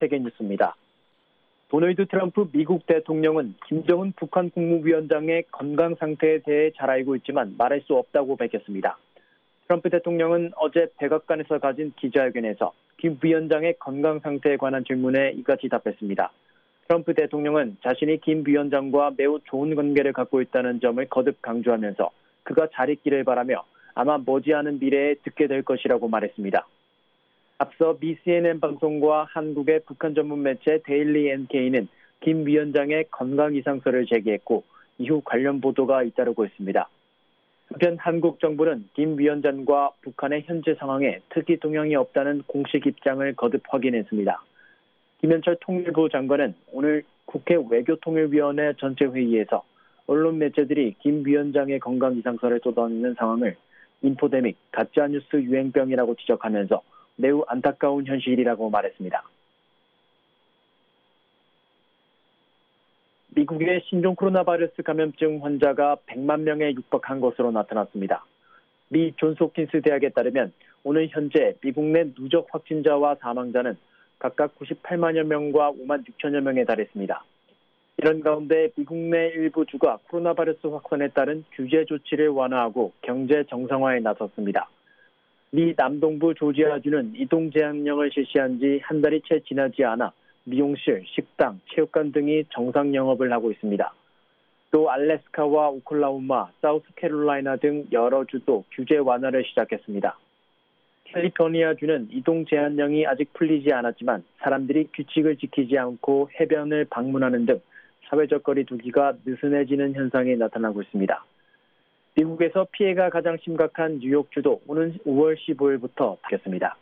세계뉴스입니다. 도널드 트럼프 미국 대통령은 김정은 북한 국무위원장의 건강 상태에 대해 잘 알고 있지만 말할 수 없다고 밝혔습니다. 트럼프 대통령은 어제 백악관에서 가진 기자회견에서 김 위원장의 건강 상태에 관한 질문에 이같이 답했습니다. 트럼프 대통령은 자신이 김 위원장과 매우 좋은 관계를 갖고 있다는 점을 거듭 강조하면서 그가 잘 있기를 바라며 아마 머지않은 미래에 듣게 될 것이라고 말했습니다. 앞서 미 CNN 방송과 한국의 북한 전문 매체 데일리 NK는 김 위원장의 건강 이상설을 제기했고 이후 관련 보도가 잇따르고 있습니다. 한편 한국 정부는 김 위원장과 북한의 현재 상황에 특이 동향이 없다는 공식 입장을 거듭 확인했습니다. 김현철 통일부 장관은 오늘 국회 외교통일위원회 전체 회의에서 언론 매체들이 김 위원장의 건강 이상설을 쏟아내는 상황을 인포데믹, 가짜뉴스 유행병이라고 지적하면서 매우 안타까운 현실이라고 말했습니다. 미국의 신종 코로나 바이러스 감염증 환자가 100만 명에 육박한 것으로 나타났습니다. 미 존스 홉킨스 대학에 따르면 오늘 현재 미국 내 누적 확진자와 사망자는 각각 98만여 명과 5만 6천여 명에 달했습니다. 이런 가운데 미국 내 일부 주가 코로나 바이러스 확산에 따른 규제 조치를 완화하고 경제 정상화에 나섰습니다. 미 남동부 조지아주는 이동 제한령을 실시한 지 한 달이 채 지나지 않아 미용실, 식당, 체육관 등이 정상 영업을 하고 있습니다. 또 알래스카와 오클라호마, 사우스캐롤라이나 등 여러 주도 규제 완화를 시작했습니다. 캘리포니아주는 이동 제한령이 아직 풀리지 않았지만 사람들이 규칙을 지키지 않고 해변을 방문하는 등 사회적 거리 두기가 느슨해지는 현상이 나타나고 있습니다. 미국에서 피해가 가장 심각한 뉴욕주도 오는 5월 15일부터 닫혔습니다.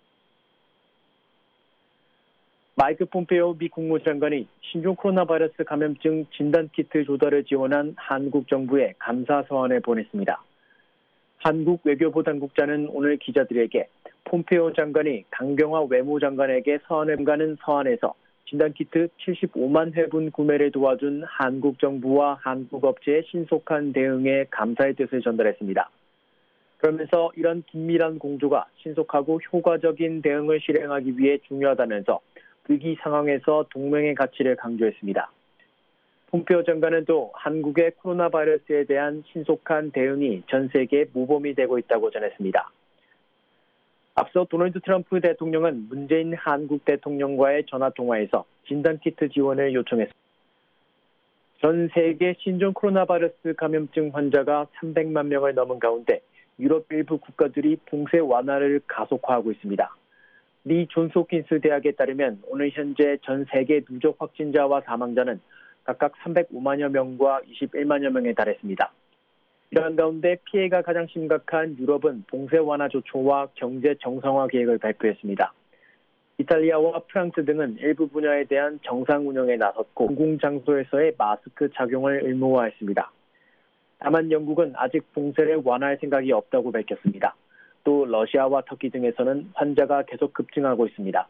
마이크 폼페오 미 국무장관이 신종 코로나 바이러스 감염증 진단키트 조달을 지원한 한국 정부에 감사 서한을 보냈습니다. 한국 외교부 당국자는 오늘 기자들에게 폼페오 장관이 강경화 외무장관에게 서한을 가는 서한에서 진단키트 75만 회분 구매를 도와준 한국 정부와 한국 업체의 신속한 대응에 감사의 뜻을 전달했습니다. 그러면서 이런 긴밀한 공조가 신속하고 효과적인 대응을 실행하기 위해 중요하다면서 위기 상황에서 동맹의 가치를 강조했습니다. 폼페오 장관은 또 한국의 코로나 바이러스에 대한 신속한 대응이 전 세계에 모범이 되고 있다고 전했습니다. 앞서 도널드 트럼프 대통령은 문재인 한국 대통령과의 전화통화에서 진단키트 지원을 요청했습니다. 전 세계 신종 코로나 바이러스 감염증 환자가 300만 명을 넘은 가운데 유럽 일부 국가들이 봉쇄 완화를 가속화하고 있습니다. 미 존스 홉킨스 대학에 따르면 오늘 현재 전 세계 누적 확진자와 사망자는 각각 305만여 명과 21만여 명에 달했습니다. 이러한 가운데 피해가 가장 심각한 유럽은 봉쇄 완화 조처와 경제 정상화 계획을 발표했습니다. 이탈리아와 프랑스 등은 일부 분야에 대한 정상 운영에 나섰고 공공장소에서의 마스크 착용을 의무화했습니다. 다만 영국은 아직 봉쇄를 완화할 생각이 없다고 밝혔습니다. 또 러시아와 터키 등에서는 환자가 계속 급증하고 있습니다.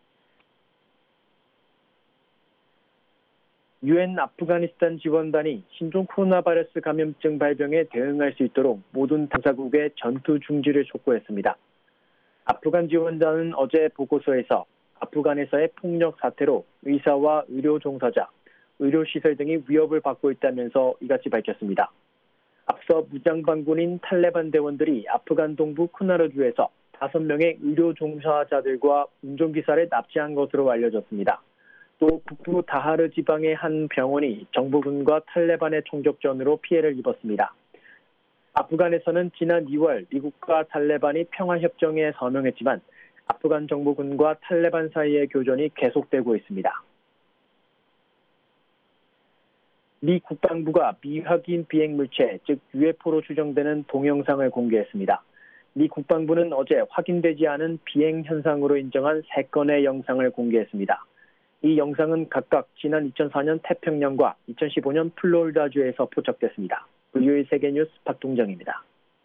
유엔 아프가니스탄 지원단이 신종 코로나 바이러스 감염증 발병에 대응할 수 있도록 모든 당사국의 전투 중지를 촉구했습니다. 아프간 지원단은 어제 보고서에서 아프간에서의 폭력 사태로 의사와 의료 종사자, 의료시설 등이 위협을 받고 있다면서 이같이 밝혔습니다. 앞서 무장반군인 탈레반 대원들이 아프간 동부 쿠나르주에서 5명의 의료 종사자들과 운전기사를 납치한 것으로 알려졌습니다. 또 북부 다하르 지방의 한 병원이 정부군과 탈레반의 총격전으로 피해를 입었습니다. 아프간에서는 지난 2월 미국과 탈레반이 평화협정에 서명했지만 아프간 정부군과 탈레반 사이의 교전이 계속되고 있습니다. 미 국방부가 미확인 비행물체, 즉 UFO로 추정되는 동영상을 공개했습니다. 미 국방부는 어제 확인되지 않은 비행 현상으로 인정한 3건의 영상을 공개했습니다. 이 영상은 각각 지난 2004년 태평양과 2015년 플로리다주에서 포착됐습니다. VOA 세계뉴스 박동정입니다.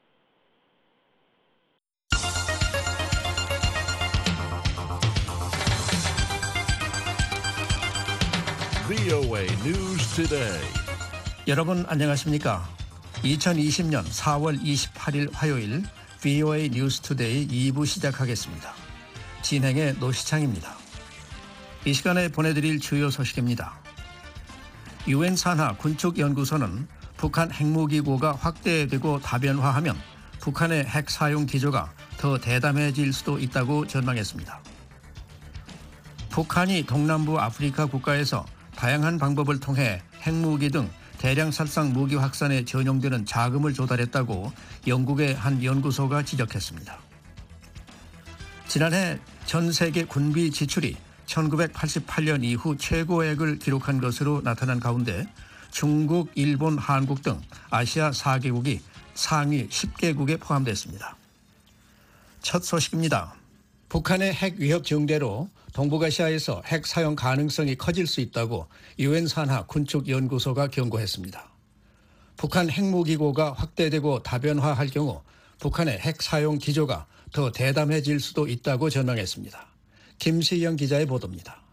VOA News Today. 여러분 안녕하십니까? 2020년 4월 28일 화요일 VOA News Today 2부 시작하겠습니다. 진행의 노시창입니다. 이 시간에 보내드릴 주요 소식입니다. 유엔 산하 군축연구소는 북한 핵무기고가 확대되고 다변화하면 북한의 핵 사용 기조가 더 대담해질 수도 있다고 전망했습니다. 북한이 동남부 아프리카 국가에서 다양한 방법을 통해 핵무기 등 대량 살상 무기 확산에 전용되는 자금을 조달했다고 영국의 한 연구소가 지적했습니다. 지난해 전 세계 군비 지출이 1988년 이후 최고액을 기록한 것으로 나타난 가운데 중국, 일본, 한국 등 아시아 4개국이 상위 10개국에 포함됐습니다. 첫 소식입니다. 북한의 핵 위협 증대로 동북아시아에서 핵 사용 가능성이 커질 수 있다고 유엔 산하 군축연구소가 경고했습니다. 북한 핵무기고가 확대되고 다변화할 경우 북한의 핵 사용 기조가 더 대담해질 수도 있다고 전망했습니다. 김시영 기자의 보도입니다.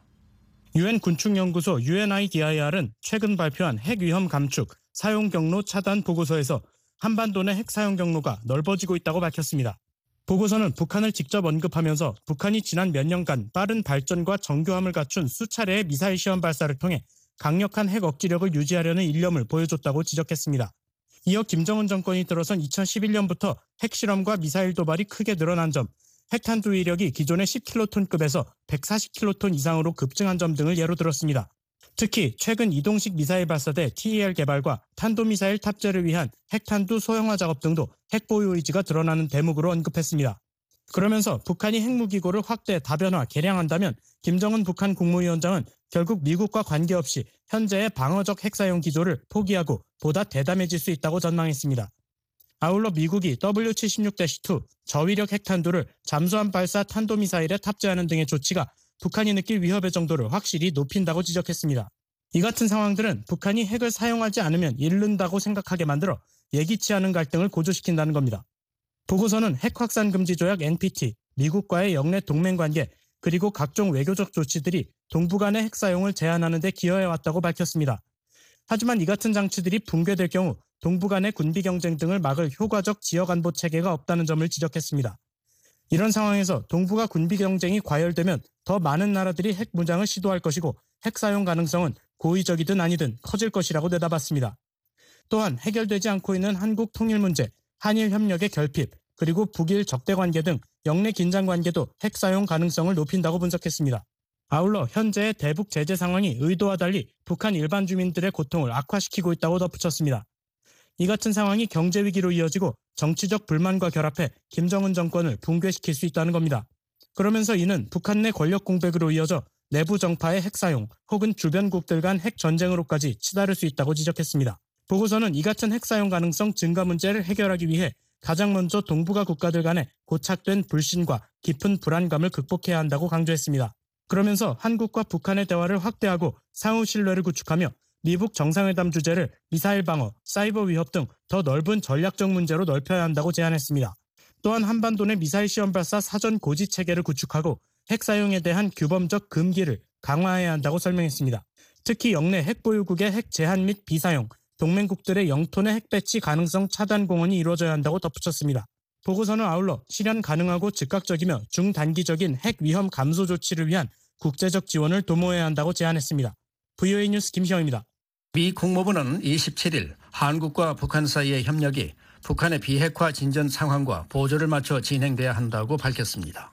유엔 군축연구소 UNIDIR은 최근 발표한 핵 위험 감축, 사용 경로 차단 보고서에서 한반도 내 핵 사용 경로가 넓어지고 있다고 밝혔습니다. 보고서는 북한을 직접 언급하면서 북한이 지난 몇 년간 빠른 발전과 정교함을 갖춘 수차례의 미사일 시험 발사를 통해 강력한 핵 억지력을 유지하려는 일념을 보여줬다고 지적했습니다. 이어 김정은 정권이 들어선 2011년부터 핵실험과 미사일 도발이 크게 늘어난 점, 핵탄두 위력이 기존의 10킬로톤급에서 140킬로톤 이상으로 급증한 점 등을 예로 들었습니다. 특히 최근 이동식 미사일 발사대 TEL 개발과 탄도미사일 탑재를 위한 핵탄두 소형화 작업 등도 핵보유 의지가 드러나는 대목으로 언급했습니다. 그러면서 북한이 핵무기고를 확대, 다변화, 개량한다면 김정은 북한 국무위원장은 결국 미국과 관계없이 현재의 방어적 핵사용 기조를 포기하고 보다 대담해질 수 있다고 전망했습니다. 아울러 미국이 W76-2 저위력 핵탄두를 잠수함 발사 탄도미사일에 탑재하는 등의 조치가 북한이 느낄 위협의 정도를 확실히 높인다고 지적했습니다. 이 같은 상황들은 북한이 핵을 사용하지 않으면 잃는다고 생각하게 만들어 예기치 않은 갈등을 고조시킨다는 겁니다. 보고서는 핵 확산 금지 조약 NPT, 미국과의 영내 동맹 관계, 그리고 각종 외교적 조치들이 동북 간의 핵 사용을 제한하는 데 기여해왔다고 밝혔습니다. 하지만 이 같은 장치들이 붕괴될 경우 동북 간의 군비 경쟁 등을 막을 효과적 지역 안보 체계가 없다는 점을 지적했습니다. 이런 상황에서 동북아 군비 경쟁이 과열되면 더 많은 나라들이 핵 무장을 시도할 것이고 핵 사용 가능성은 고의적이든 아니든 커질 것이라고 내다봤습니다. 또한 해결되지 않고 있는 한국 통일 문제, 한일 협력의 결핍, 그리고 북일 적대 관계 등 영내 긴장 관계도 핵 사용 가능성을 높인다고 분석했습니다. 아울러 현재의 대북 제재 상황이 의도와 달리 북한 일반 주민들의 고통을 악화시키고 있다고 덧붙였습니다. 이 같은 상황이 경제 위기로 이어지고 정치적 불만과 결합해 김정은 정권을 붕괴시킬 수 있다는 겁니다. 그러면서 이는 북한 내 권력 공백으로 이어져 내부 정파의 핵 사용 혹은 주변국들 간 핵 전쟁으로까지 치달을 수 있다고 지적했습니다. 보고서는 이 같은 핵 사용 가능성 증가 문제를 해결하기 위해 가장 먼저 동북아 국가들 간의 고착된 불신과 깊은 불안감을 극복해야 한다고 강조했습니다. 그러면서 한국과 북한의 대화를 확대하고 상호 신뢰를 구축하며 미북 정상회담 주제를 미사일 방어, 사이버 위협 등 더 넓은 전략적 문제로 넓혀야 한다고 제안했습니다. 또한 한반도 내 미사일 시험 발사 사전 고지 체계를 구축하고 핵 사용에 대한 규범적 금기를 강화해야 한다고 설명했습니다. 특히 영내 핵 보유국의 핵 제한 및 비사용, 동맹국들의 영토 내 핵 배치 가능성 차단 공언이 이루어져야 한다고 덧붙였습니다. 보고서는 아울러 실현 가능하고 즉각적이며 중단기적인 핵 위험 감소 조치를 위한 국제적 지원을 도모해야 한다고 제안했습니다. VOA 뉴스 김시영입니다. 미 국무부는 27일 한국과 북한 사이의 협력이 북한의 비핵화 진전 상황과 보조를 맞춰 진행돼야 한다고 밝혔습니다.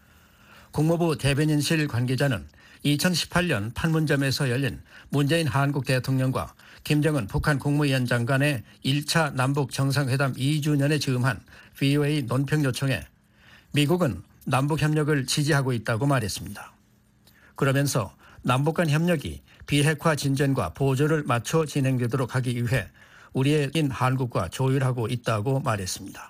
국무부 대변인실 관계자는 2018년 판문점에서 열린 문재인 한국 대통령과 김정은 북한 국무위원장 간의 1차 남북 정상회담 2주년에 즈음한 VOA 논평 요청에 미국은 남북 협력을 지지하고 있다고 말했습니다. 그러면서 남북 간 협력이 비핵화 진전과 보조를 맞춰 진행되도록 하기 위해 우리의 한국과 조율하고 있다고 말했습니다.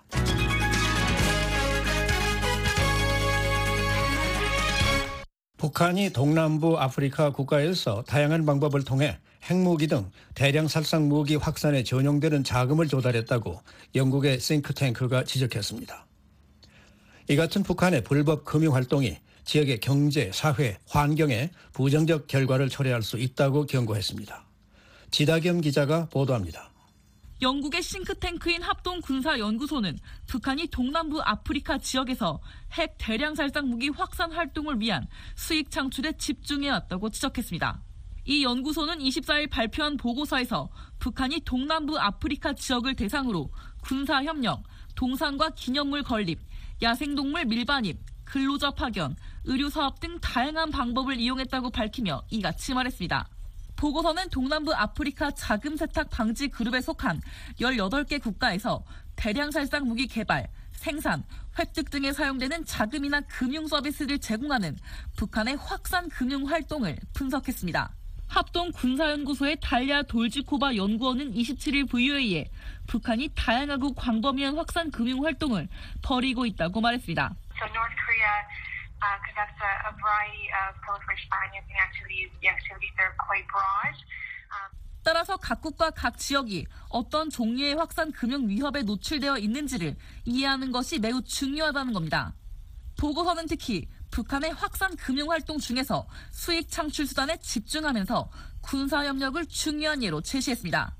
북한이 동남부 아프리카 국가에서 다양한 방법을 통해 핵무기 등 대량 살상 무기 확산에 전용되는 자금을 조달했다고 영국의 싱크탱크가 지적했습니다. 이 같은 북한의 불법 금융 활동이 지역의 경제, 사회, 환경에 부정적 결과를 초래할 수 있다고 경고했습니다. 지다겸 기자가 보도합니다. 영국의 싱크탱크인 합동군사연구소는 북한이 동남부 아프리카 지역에서 핵 대량 살상 무기 확산 활동을 위한 수익 창출에 집중해왔다고 지적했습니다. 이 연구소는 24일 발표한 보고서에서 북한이 동남부 아프리카 지역을 대상으로 군사협력, 동산과 기념물 건립, 야생동물 밀반입, 근로자 파견, 의료사업 등 다양한 방법을 이용했다고 밝히며 이같이 말했습니다. 보고서는 동남부 아프리카 자금 세탁 방지 그룹에 속한 18개 국가에서 대량 살상 무기 개발, 생산, 획득 등에 사용되는 자금이나 금융 서비스를 제공하는 북한의 확산 금융 활동을 분석했습니다. 합동군사연구소의 달랴 돌지코바 연구원은 27일 VOA에 북한이 다양하고 광범위한 확산 금융 활동을 벌이고 있다고 말했습니다. So North Korea conducts a variety of proliferation financing activities. The activities are quite broad. 따라서 각국과 각 지역이 어떤 종류의 확산 금융 위협에 노출되어 있는지를 이해하는 것이 매우 중요하다는 겁니다. 보고서는 특히 북한의 확산 금융 활동 중에서 수익 창출 수단에 집중하면서 군사협력을 중요한 예로 제시했습니다.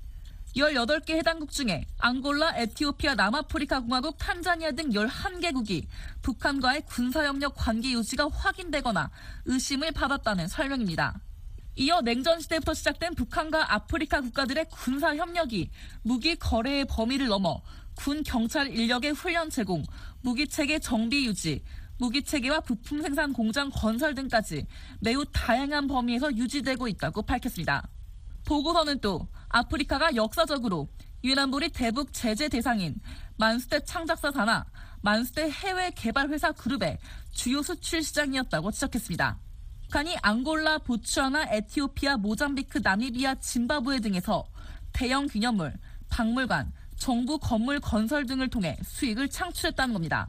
18개 해당국 중에 앙골라, 에티오피아, 남아프리카 공화국, 탄자니아 등 11개국이 북한과의 군사협력 관계 유지가 확인되거나 의심을 받았다는 설명입니다. 이어 냉전 시대부터 시작된 북한과 아프리카 국가들의 군사협력이 무기 거래의 범위를 넘어 군 경찰 인력의 훈련 제공, 무기체계 정비 유지, 무기체계와 부품 생산 공장 건설 등까지 매우 다양한 범위에서 유지되고 있다고 밝혔습니다. 보고서는 또 아프리카가 역사적으로 유엔안보리 대북 제재 대상인 만수대 창작사 산하, 만수대 해외 개발 회사 그룹의 주요 수출 시장이었다고 지적했습니다. 북한이 앙골라, 보츠와나, 에티오피아, 모잠비크, 나미비아, 짐바브웨 등에서 대형 기념물, 박물관, 정부 건물 건설 등을 통해 수익을 창출했다는 겁니다.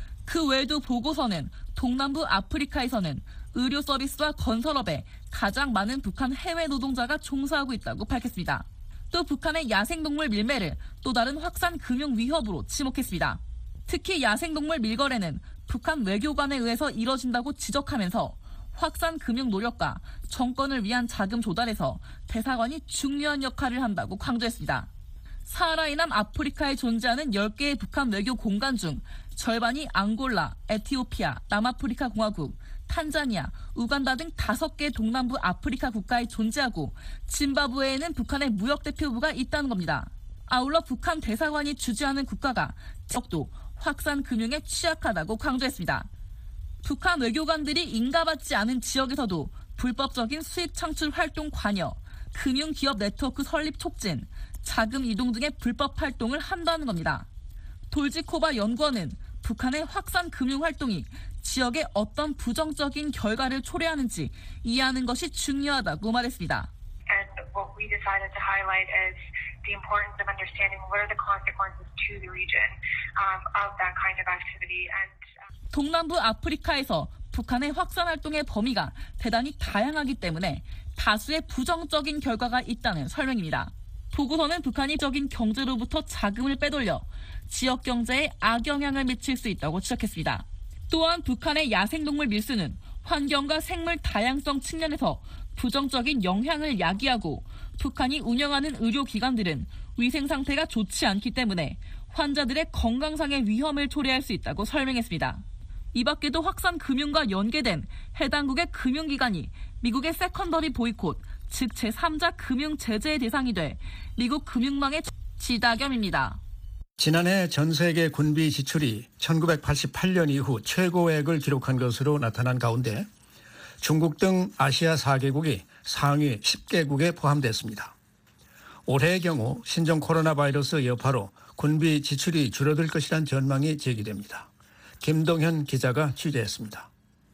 그 외에도 보고서는 동남부 아프리카에서는 의료 서비스와 건설업에 가장 많은 북한 해외 노동자가 종사하고 있다고 밝혔습니다. 또 북한의 야생동물 밀매를 또 다른 확산 금융 위협으로 지목했습니다. 특히 야생동물 밀거래는 북한 외교관에 의해서 이뤄진다고 지적하면서 확산 금융 노력과 정권을 위한 자금 조달에서 대사관이 중요한 역할을 한다고 강조했습니다. 사하라 이남 아프리카에 존재하는 10개의 북한 외교 공간 중 절반이 앙골라, 에티오피아, 남아프리카 공화국, 탄자니아, 우간다 등 5개 동남부 아프리카 국가에 존재하고 짐바브웨에는 북한의 무역대표부가 있다는 겁니다. 아울러 북한 대사관이 주재하는 국가가 지역도 확산 금융에 취약하다고 강조했습니다. 북한 외교관들이 인가받지 않은 지역에서도 불법적인 수익 창출 활동 관여, 금융기업 네트워크 설립 촉진, 자금 이동 등의 불법 활동을 한다는 겁니다. 돌지코바 연구원은 북한의 확산 금융 활동이 지역에 어떤 부정적인 결과를 초래하는지 이해하는 것이 중요하다고 말했습니다. And what we decided to highlight is the importance of understanding what are the consequences to the region of that kind of activity. 동남부 아프리카에서 북한의 확산 활동의 범위가 대단히 다양하기 때문에 다수의 부정적인 결과가 있다는 설명입니다. 보고서는 북한이 적인 경제로부터 자금을 빼돌려 지역 경제에 악영향을 미칠 수 있다고 지적했습니다. 또한 북한의 야생동물 밀수는 환경과 생물 다양성 측면에서 부정적인 영향을 야기하고 북한이 운영하는 의료기관들은 위생 상태가 좋지 않기 때문에 환자들의 건강상의 위험을 초래할 수 있다고 설명했습니다. 이 밖에도 확산 금융과 연계된 해당국의 금융기관이 미국의 세컨더리 보이콧, 즉 제3자 금융 제재의 대상이 돼 미국 금융망의 지다겸입니다. 지난해 전 세계 군비 지출이 1988년 이후 최고액을 기록한 것으로 나타난 가운데 중국 등 아시아 4개국이 상위 10개국에 포함됐습니다. 올해의 경우 신종 코로나 바이러스 여파로 군비 지출이 줄어들 것이란 전망이 제기됩니다. 김동현 기자가 취재했습니다.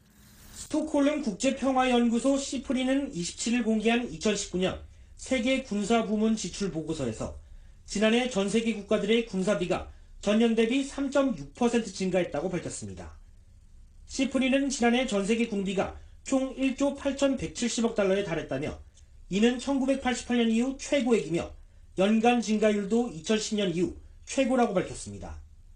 스톡홀름 국제평화연구소 시프리는 27일 공개한 2019년 세계 군사부문 지출 보고서에서 지난해 전 세계 국가들의 군사비가 전년 대비 3.6% 증가했다고 밝혔습니다. 시프리는 지난해 전 세계 군비가 총 1조 8,170억 달러에 달했다며 이는 1988년 이후 최고액이며 연간 증가율도 2010년 이후 최고라고 밝혔습니다.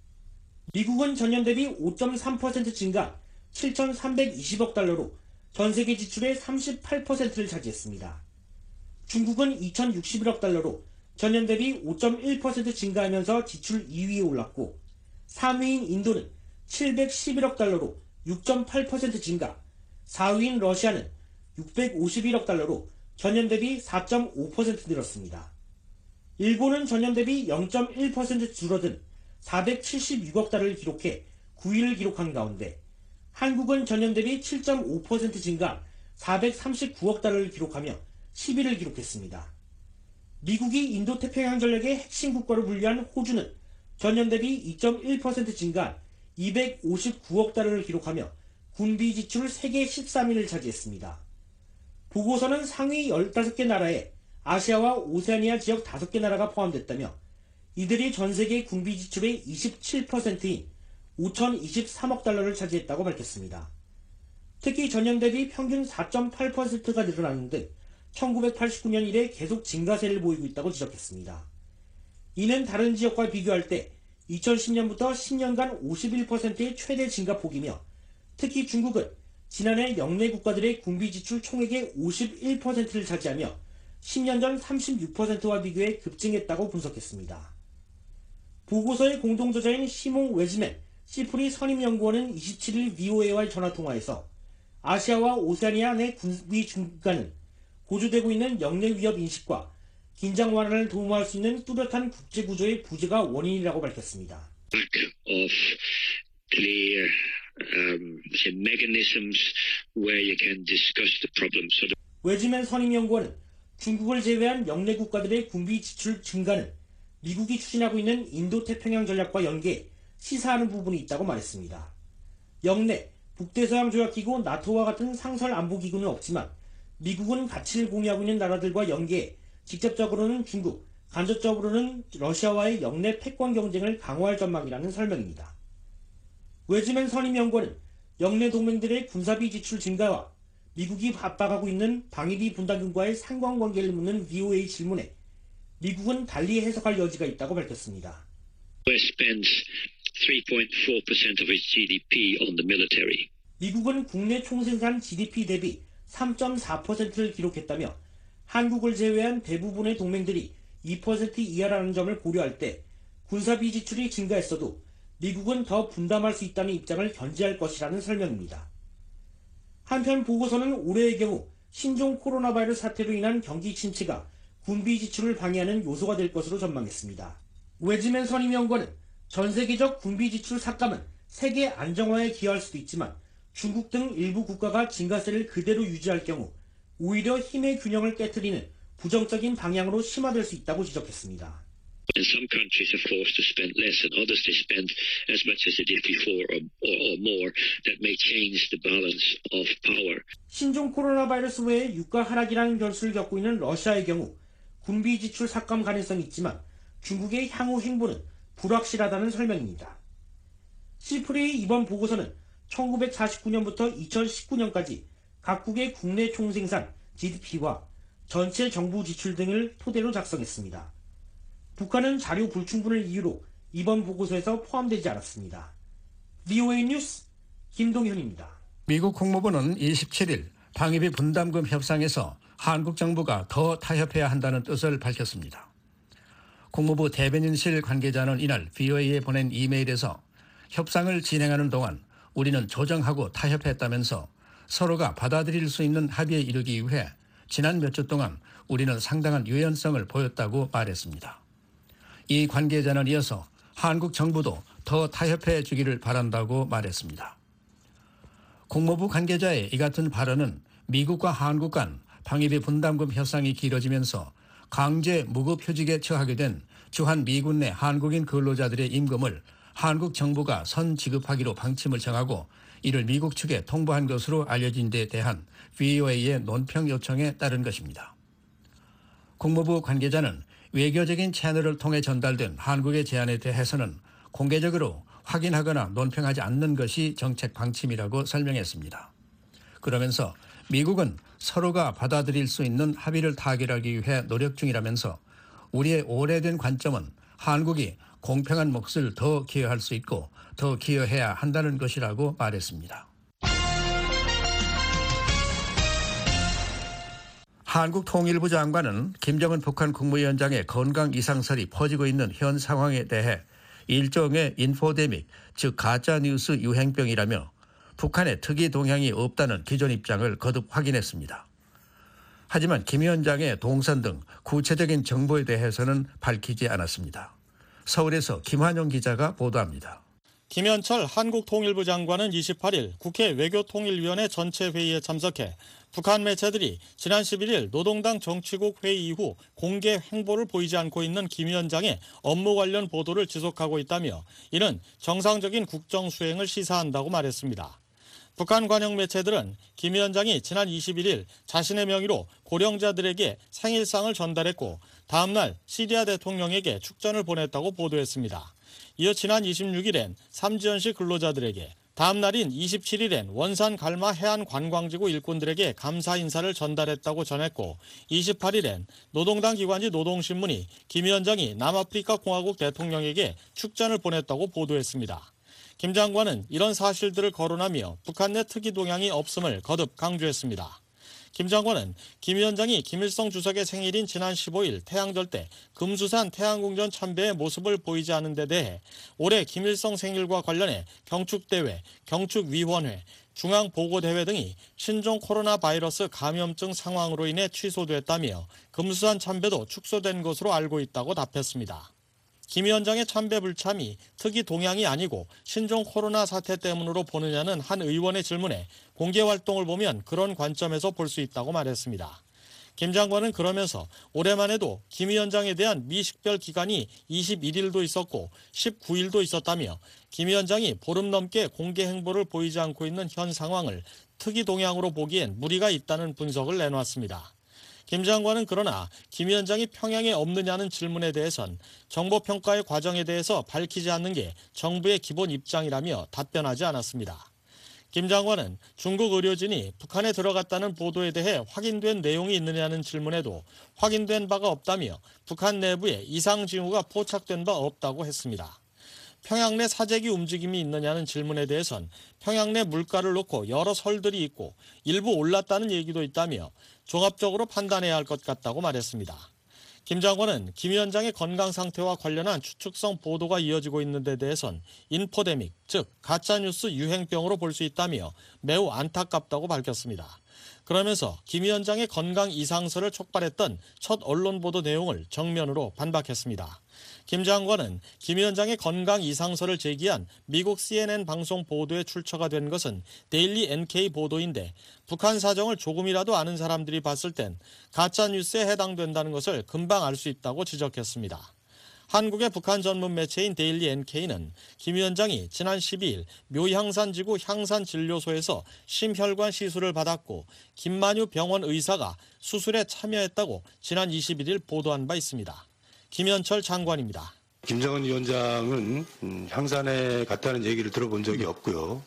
미국은 전년 대비 5.3% 증가 7,320억 달러로 전 세계 지출의 38%를 차지했습니다. 중국은 2,061억 달러로 전년 대비 5.1% 증가하면서 지출 2위에 올랐고 3위인 인도는 711억 달러로 6.8% 증가, 4위인 러시아는 651억 달러로 전년 대비 4.5% 늘었습니다. 일본은 전년 대비 0.1% 줄어든 476억 달러를 기록해 9위를 기록한 가운데 한국은 전년 대비 7.5% 증가 439억 달러를 기록하며 10위를 기록했습니다. 미국이 인도태평양 전략의 핵심 국가로 분류한 호주는 전년 대비 2.1% 증가 259억 달러를 기록하며 군비 지출 세계 13위를 차지했습니다. 보고서는 상위 15개 나라에 아시아와 오세아니아 지역 5개 나라가 포함됐다며 이들이 전 세계 군비 지출의 27%인 5,023억 달러를 차지했다고 밝혔습니다. 특히 전년 대비 평균 4.8%가 늘어나는 등 1989년 이래 계속 증가세를 보이고 있다고 지적했습니다. 이는 다른 지역과 비교할 때 2010년부터 10년간 51%의 최대 증가폭이며 특히 중국은 지난해 영내 국가들의 군비 지출 총액의 51%를 차지하며 10년 전 36%와 비교해 급증했다고 분석했습니다. 보고서의 공동저자인 시몽 웨즈맨 시프리 선임연구원은 27일 VOA와의 전화통화에서 아시아와 오세아니아 내 군비 증가는 고조되고 있는 영내 위협 인식과 긴장 완화를 도모할 수 있는 뚜렷한 국제구조의 부재가 원인이라고 밝혔습니다. 웨즈맨 선임연구원은 중국을 제외한 영내 국가들의 군비 지출 증가는 미국이 추진하고 있는 인도태평양 전략과 연계해 시사하는 부분이 있다고 말했습니다. 영내, 북대서양조약기구 나토와 같은 상설 안보기구는 없지만 미국은 가치를 공유하고 있는 나라들과 연계해 직접적으로는 중국, 간접적으로는 러시아와의 영내 패권 경쟁을 강화할 전망이라는 설명입니다. 웨즈맨 선임연구원은 영내 동맹들의 군사비 지출 증가와 미국이 압박하고 있는 방위비 분담금과의 상관관계를 묻는 VOA 질문에 미국은 달리 해석할 여지가 있다고 밝혔습니다. 미국은 국내 총생산 GDP 대비 3.4%를 기록했다며 한국을 제외한 대부분의 동맹들이 2% 이하라는 점을 고려할 때 군사비 지출이 증가했어도 미국은 더 분담할 수 있다는 입장을 견지할 것이라는 설명입니다. 한편 보고서는 올해의 경우 신종 코로나 바이러스 사태로 인한 경기 침체가 군비 지출을 방해하는 요소가 될 것으로 전망했습니다. 웨즈맨 선임연구원은 전 세계적 군비 지출 삭감은 세계 안정화에 기여할 수도 있지만 중국 등 일부 국가가 증가세를 그대로 유지할 경우 오히려 힘의 균형을 깨트리는 부정적인 방향으로 심화될 수 있다고 지적했습니다. And some countries are forced to spend less and others they spend as much as they did before or more. That may change the balance of power. 신종 코로나 바이러스 외에 유가 하락이라는 변수를 겪고 있는 러시아의 경우 군비 지출 삭감 가능성이 있지만 중국의 향후 행보는 불확실하다는 설명입니다. 시프리의 이번 보고서는 1949년부터 2019년까지 각국의 국내 총생산 GDP와 전체 정부 지출 등을 토대로 작성했습니다. 북한은 자료 불충분을 이유로 이번 보고서에서 포함되지 않았습니다. VOA 뉴스 김동현입니다. 미국 국무부는 27일 방위비 분담금 협상에서 한국 정부가 더 타협해야 한다는 뜻을 밝혔습니다. 국무부 대변인실 관계자는 이날 VOA에 보낸 이메일에서 협상을 진행하는 동안 우리는 조정하고 타협했다면서 서로가 받아들일 수 있는 합의에 이르기 위해 지난 몇 주 동안 우리는 상당한 유연성을 보였다고 말했습니다. 이 관계자는 이어서 한국 정부도 더 타협해 주기를 바란다고 말했습니다. 국무부 관계자의 이 같은 발언은 미국과 한국 간 방위비 분담금 협상이 길어지면서 강제 무급휴직에 처하게 된 주한 미군 내 한국인 근로자들의 임금을 한국 정부가 선지급하기로 방침을 정하고 이를 미국 측에 통보한 것으로 알려진 데 대한 VOA의 논평 요청에 따른 것입니다. 국무부 관계자는 외교적인 채널을 통해 전달된 한국의 제안에 대해서는 공개적으로 확인하거나 논평하지 않는 것이 정책 방침이라고 설명했습니다. 그러면서 미국은 서로가 받아들일 수 있는 합의를 타결하기 위해 노력 중이라면서 우리의 오래된 관점은 한국이 공평한 몫을 더 기여할 수 있고 더 기여해야 한다는 것이라고 말했습니다. 한국통일부 장관은 김정은 북한 국무위원장의 건강 이상설이 퍼지고 있는 현 상황에 대해 일종의 인포데믹, 즉 가짜뉴스 유행병이라며 북한의 특이 동향이 없다는 기존 입장을 거듭 확인했습니다. 하지만 김 위원장의 동선 등 구체적인 정보에 대해서는 밝히지 않았습니다. 서울에서 김환용 기자가 보도합니다. 김현철 한국통일부 장관은 28일 국회 외교통일위원회 전체 회의에 참석해 북한 매체들이 지난 11일 노동당 정치국 회의 이후 공개 행보를 보이지 않고 있는 김 위원장의 업무 관련 보도를 지속하고 있다며 이는 정상적인 국정 수행을 시사한다고 말했습니다. 북한 관영 매체들은 김 위원장이 지난 21일 자신의 명의로 고령자들에게 생일상을 전달했고 다음 날 시리아 대통령에게 축전을 보냈다고 보도했습니다. 이어 지난 26일엔 삼지연시 근로자들에게, 다음 날인 27일엔 원산 갈마 해안 관광지구 일꾼들에게 감사 인사를 전달했다고 전했고 28일엔 노동당 기관지 노동신문이 김 위원장이 남아프리카 공화국 대통령에게 축전을 보냈다고 보도했습니다. 김 장관은 이런 사실들을 거론하며 북한 내 특이 동향이 없음을 거듭 강조했습니다. 김 장관은 김 위원장이 김일성 주석의 생일인 지난 15일 태양절 때 금수산 태양궁전 참배의 모습을 보이지 않은 데 대해 올해 김일성 생일과 관련해 경축대회, 경축위원회, 중앙보고대회 등이 신종 코로나 바이러스 감염증 상황으로 인해 취소됐다며 금수산 참배도 축소된 것으로 알고 있다고 답했습니다. 김 위원장의 참배 불참이 특이 동향이 아니고 신종 코로나 사태 때문으로 보느냐는 한 의원의 질문에 공개 활동을 보면 그런 관점에서 볼 수 있다고 말했습니다. 김 장관은 그러면서 올해만 해도 김 위원장에 대한 미식별 기간이 21일도 있었고 19일도 있었다며 김 위원장이 보름 넘게 공개 행보를 보이지 않고 있는 현 상황을 특이 동향으로 보기엔 무리가 있다는 분석을 내놓았습니다. 김 장관은 그러나 김 위원장이 평양에 없느냐는 질문에 대해선 정보평가의 과정에 대해서 밝히지 않는 게 정부의 기본 입장이라며 답변하지 않았습니다. 김 장관은 중국 의료진이 북한에 들어갔다는 보도에 대해 확인된 내용이 있느냐는 질문에도 확인된 바가 없다며 북한 내부에 이상 징후가 포착된 바 없다고 했습니다. 평양 내 사재기 움직임이 있느냐는 질문에 대해선 평양 내 물가를 놓고 여러 설들이 있고 일부 올랐다는 얘기도 있다며 종합적으로 판단해야 할 것 같다고 말했습니다. 김 장관은 김 위원장의 건강 상태와 관련한 추측성 보도가 이어지고 있는 데 대해선 인포데믹, 즉 가짜뉴스 유행병으로 볼 수 있다며 매우 안타깝다고 밝혔습니다. 그러면서 김 위원장의 건강 이상설을 촉발했던 첫 언론 보도 내용을 정면으로 반박했습니다. 김 장관은 김 위원장의 건강 이상설을 제기한 미국 CNN 방송 보도에 출처가 된 것은 데일리 NK 보도인데 북한 사정을 조금이라도 아는 사람들이 봤을 땐 가짜뉴스에 해당된다는 것을 금방 알 수 있다고 지적했습니다. 한국의 북한 전문 매체인 데일리 NK는 김 위원장이 지난 12일 묘향산지구 향산진료소에서 심혈관 시술을 받았고 김만유 병원 의사가 수술에 참여했다고 지난 21일 보도한 바 있습니다. 김현철 장관입니다. 김정은 위원장은 향산에 갔다는 얘기를 들어본 적이 없고요.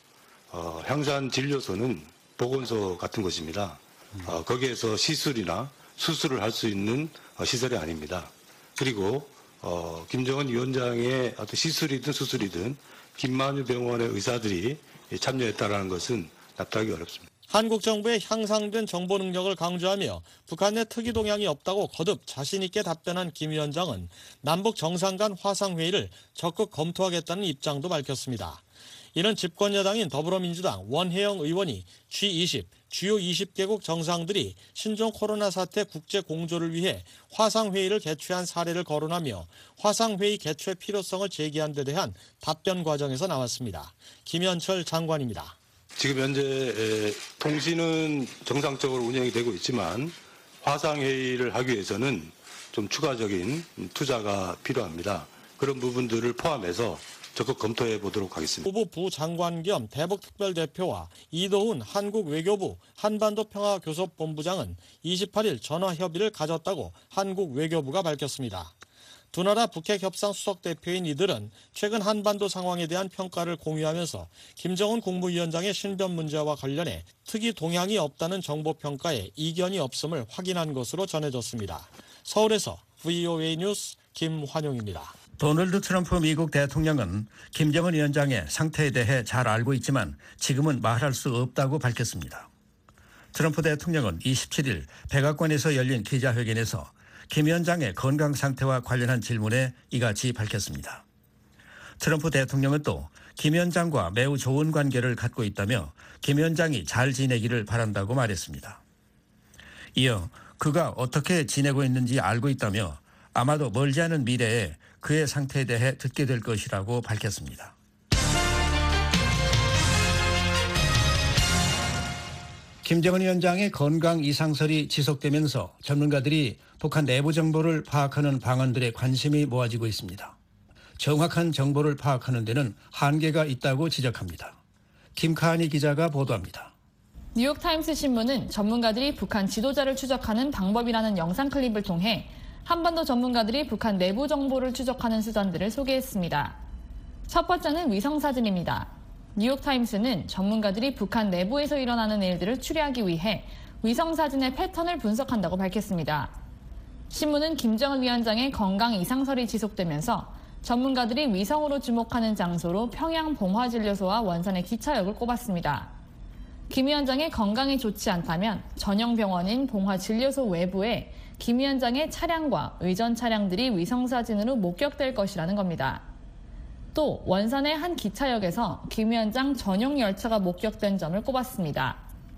향산진료소는 보건소 같은 곳입니다. 거기에서 시술이나 수술을 할 수 있는 시설이 아닙니다. 그리고 김정은 위원장의 어떤 시술이든 수술이든 김만유 병원의 의사들이 참여했다는 것은 납득하기 어렵습니다. 한국 정부의 향상된 정보 능력을 강조하며 북한 내 특이 동향이 없다고 거듭 자신 있게 답변한 김 위원장은 남북 정상 간 화상회의를 적극 검토하겠다는 입장도 밝혔습니다. 이는 집권여당인 더불어민주당 원혜영 의원이 G20, 주요 20개국 정상들이 신종 코로나 사태 국제 공조를 위해 화상회의를 개최한 사례를 거론하며 화상회의 개최 필요성을 제기한 데 대한 답변 과정에서 나왔습니다. 김현철 장관입니다. 지금 현재 통신은 정상적으로 운영이 되고 있지만 화상회의를 하기 위해서는 좀 추가적인 투자가 필요합니다. 그런 부분들을 포함해서 적극 검토해 보도록 하겠습니다. 후보 부장관 겸 대북특별대표와 이도훈 한국외교부 한반도평화교섭본부장은 28일 전화협의를 가졌다고 한국외교부가 밝혔습니다. 두 나라 북핵 협상 수석 대표인 이들은 최근 한반도 상황에 대한 평가를 공유하면서 김정은 국무위원장의 신변 문제와 관련해 특이 동향이 없다는 정보 평가에 이견이 없음을 확인한 것으로 전해졌습니다. 서울에서 VOA 뉴스 김환용입니다. 도널드 트럼프 미국 대통령은 김정은 위원장의 상태에 대해 잘 알고 있지만 지금은 말할 수 없다고 밝혔습니다. 트럼프 대통령은 27일 백악관에서 열린 기자회견에서 김 위원장의 건강 상태와 관련한 질문에 이같이 밝혔습니다. 트럼프 대통령은 또 김 위원장과 매우 좋은 관계를 갖고 있다며 김 위원장이 잘 지내기를 바란다고 말했습니다. 이어 그가 어떻게 지내고 있는지 알고 있다며 아마도 멀지 않은 미래에 그의 상태에 대해 듣게 될 것이라고 밝혔습니다. 김정은 위원장의 건강 이상설이 지속되면서 전문가들이 북한 내부 정보를 파악하는 방안들에 관심이 모아지고 있습니다. 정확한 정보를 파악하는 데는 한계가 있다고 지적합니다. 김카니 기자가 보도합니다. 뉴욕타임스 신문은 전문가들이 북한 지도자를 추적하는 방법이라는 영상 클립을 통해 한반도 전문가들이 북한 내부 정보를 추적하는 수단들을 소개했습니다. 첫 번째는 위성사진입니다. 뉴욕타임스는 전문가들이 북한 내부에서 일어나는 일들을 추리하기 위해 위성사진의 패턴을 분석한다고 밝혔습니다. 신문은 김정은 위원장의 건강 이상설이 지속되면서 전문가들이 위성으로 주목하는 장소로 평양 봉화진료소와 원산의 기차역을 꼽았습니다. 김 위원장의 건강이 좋지 않다면 전용 병원인 봉화진료소 외부에 김 위원장의 차량과 의전 차량들이 위성사진으로 목격될 것이라는 겁니다. 또 원산의 한 기차역에서 김 위원장 전용 열차가 목격된 점을 꼽았습니다.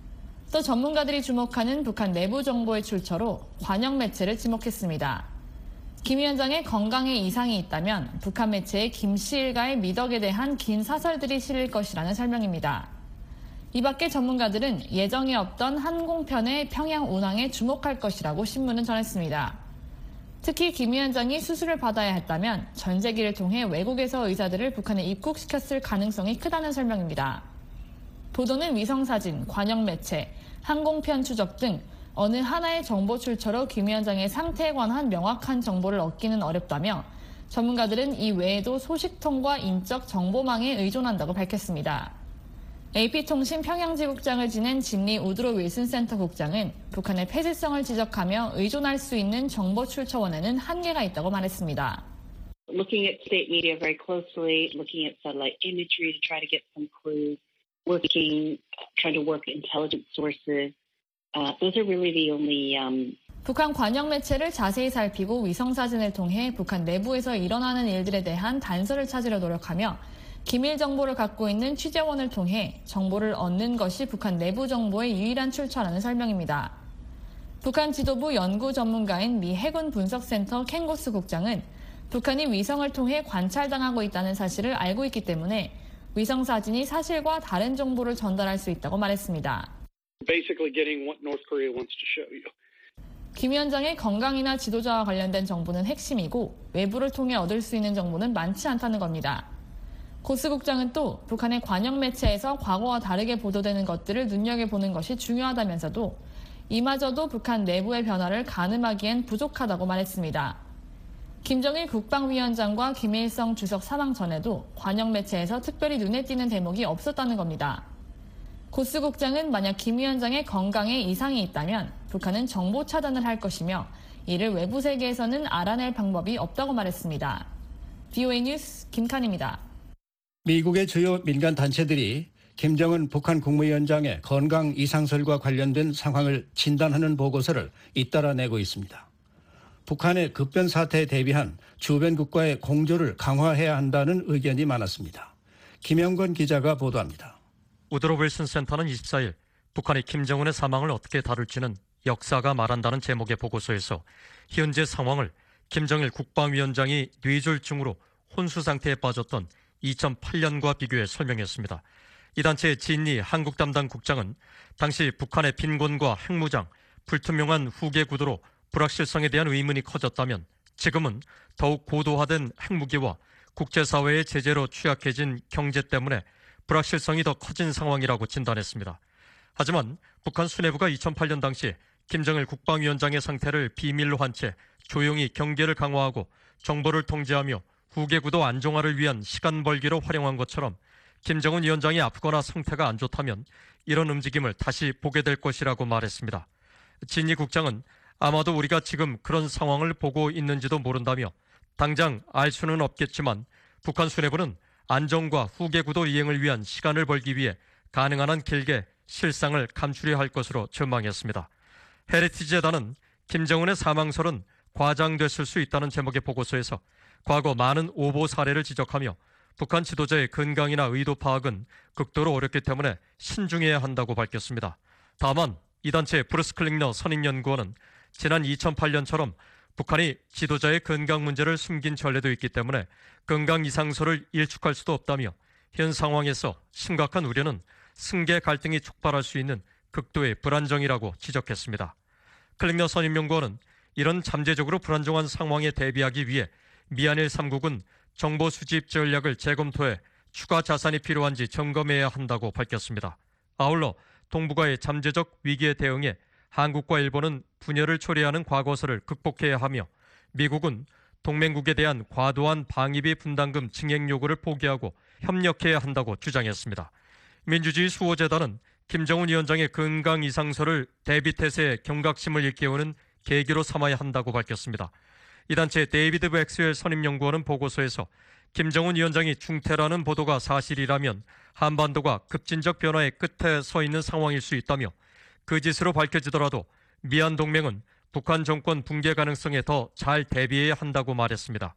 또 전문가들이 주목하는 북한 내부 정보의 출처로 관영 매체를 지목했습니다. 김 위원장의 건강에 이상이 있다면 북한 매체에 김씨 일가의 미덕에 대한 긴 사설들이 실릴 것이라는 설명입니다. 이 밖에 전문가들은 예정에 없던 항공편의 평양 운항에 주목할 것이라고 신문은 전했습니다. 특히 김 위원장이 수술을 받아야 했다면 전제기를 통해 외국에서 의사들을 북한에 입국시켰을 가능성이 크다는 설명입니다. 보도는 위성사진, 관영 매체, 항공편 추적 등 어느 하나의 정보 출처로 김 위원장의 상태에 관한 명확한 정보를 얻기는 어렵다며 전문가들은 이 외에도 소식통과 인적 정보망에 의존한다고 밝혔습니다. AP통신 평양지국장을 지낸 진리 우드로 윌슨 센터 국장은 북한의 폐쇄성을 지적하며 의존할 수 있는 정보 출처원에는 한계가 있다고 말했습니다. Looking at state media very closely, looking at satellite imagery to try to get some clues, trying to work intelligence sources. Those are really the only. 북한 관영 매체를 자세히 살피고 위성사진을 통해 북한 내부에서 일어나는 일들에 대한 단서를 찾으려 노력하며 기밀 정보를 갖고 있는 취재원을 통해 정보를 얻는 것이 북한 내부 정보의 유일한 출처라는 설명입니다. 북한 지도부 연구 전문가인 미 해군 분석센터 켄고스 국장은 북한이 위성을 통해 관찰당하고 있다는 사실을 알고 있기 때문에 위성사진이 사실과 다른 정보를 전달할 수 있다고 말했습니다. Basically getting what North Korea wants to show you. 김 위원장의 건강이나 지도자와 관련된 정보는 핵심이고 외부를 통해 얻을 수 있는 정보는 많지 않다는 겁니다. 고스 국장은 또 북한의 관영 매체에서 과거와 다르게 보도되는 것들을 눈여겨보는 것이 중요하다면서도 이마저도 북한 내부의 변화를 가늠하기엔 부족하다고 말했습니다. 김정일 국방위원장과 김일성 주석 사망 전에도 관영 매체에서 특별히 눈에 띄는 대목이 없었다는 겁니다. 고스 국장은 만약 김 위원장의 건강에 이상이 있다면 북한은 정보 차단을 할 것이며 이를 외부 세계에서는 알아낼 방법이 없다고 말했습니다. VOA 뉴스 김칸입니다. 미국의 주요 민간 단체들이 김정은 북한 국무위원장의 건강 이상설과 관련된 상황을 진단하는 보고서를 잇따라 내고 있습니다. 북한의 급변 사태에 대비한 주변 국가의 공조를 강화해야 한다는 의견이 많았습니다. 김영건 기자가 보도합니다. 우드로 윌슨 센터는 24일 북한이 김정은의 사망을 어떻게 다룰지는 역사가 말한다는 제목의 보고서에서 현재 상황을 김정일 국방위원장이 뇌졸중으로 혼수 상태에 빠졌던 2008년과 비교해 설명했습니다. 이 단체의 진리 한국 담당 국장은 당시 북한의 빈곤과 핵무장, 불투명한 후계 구도로 불확실성에 대한 의문이 커졌다면 지금은 더욱 고도화된 핵무기와 국제사회의 제재로 취약해진 경제 때문에 불확실성이 더 커진 상황이라고 진단했습니다. 하지만 북한 수뇌부가 2008년 당시 김정일 국방위원장의 상태를 비밀로 한 채 조용히 경계를 강화하고 정보를 통제하며 후계구도 안정화를 위한 시간 벌기로 활용한 것처럼 김정은 위원장이 아프거나 상태가 안 좋다면 이런 움직임을 다시 보게 될 것이라고 말했습니다. 진리 국장은 아마도 우리가 지금 그런 상황을 보고 있는지도 모른다며 당장 알 수는 없겠지만 북한 수뇌부는 안정과 후계구도 이행을 위한 시간을 벌기 위해 가능한 한 길게 실상을 감추려 할 것으로 전망했습니다. 헤리티지 재단은 김정은의 사망설은 과장됐을 수 있다는 제목의 보고서에서 과거 많은 오보 사례를 지적하며 북한 지도자의 건강이나 의도 파악은 극도로 어렵기 때문에 신중해야 한다고 밝혔습니다. 다만 이 단체의 브루스 클링너 선임연구원은 지난 2008년처럼 북한이 지도자의 건강 문제를 숨긴 전례도 있기 때문에 건강 이상설을 일축할 수도 없다며 현 상황에서 심각한 우려는 승계 갈등이 촉발할 수 있는 극도의 불안정이라고 지적했습니다. 클링너 선임연구원은 이런 잠재적으로 불안정한 상황에 대비하기 위해 미한일 3국은 정보 수집 전략을 재검토해 추가 자산이 필요한지 점검해야 한다고 밝혔습니다. 아울러 동북아의 잠재적 위기에 대응해 한국과 일본은 분열을 초래하는 과거사를 극복해야 하며 미국은 동맹국에 대한 과도한 방위비 분담금 증액 요구를 포기하고 협력해야 한다고 주장했습니다. 민주주의 수호재단은 김정은 위원장의 건강 이상설을 대비태세에 경각심을 일깨우는 계기로 삼아야 한다고 밝혔습니다. 이 단체 데이비드 백스웰 선임연구원은 보고서에서 김정은 위원장이 중태라는 보도가 사실이라면 한반도가 급진적 변화의 끝에 서 있는 상황일 수 있다며 그 짓으로 밝혀지더라도 미한 동맹은 북한 정권 붕괴 가능성에 더 잘 대비해야 한다고 말했습니다.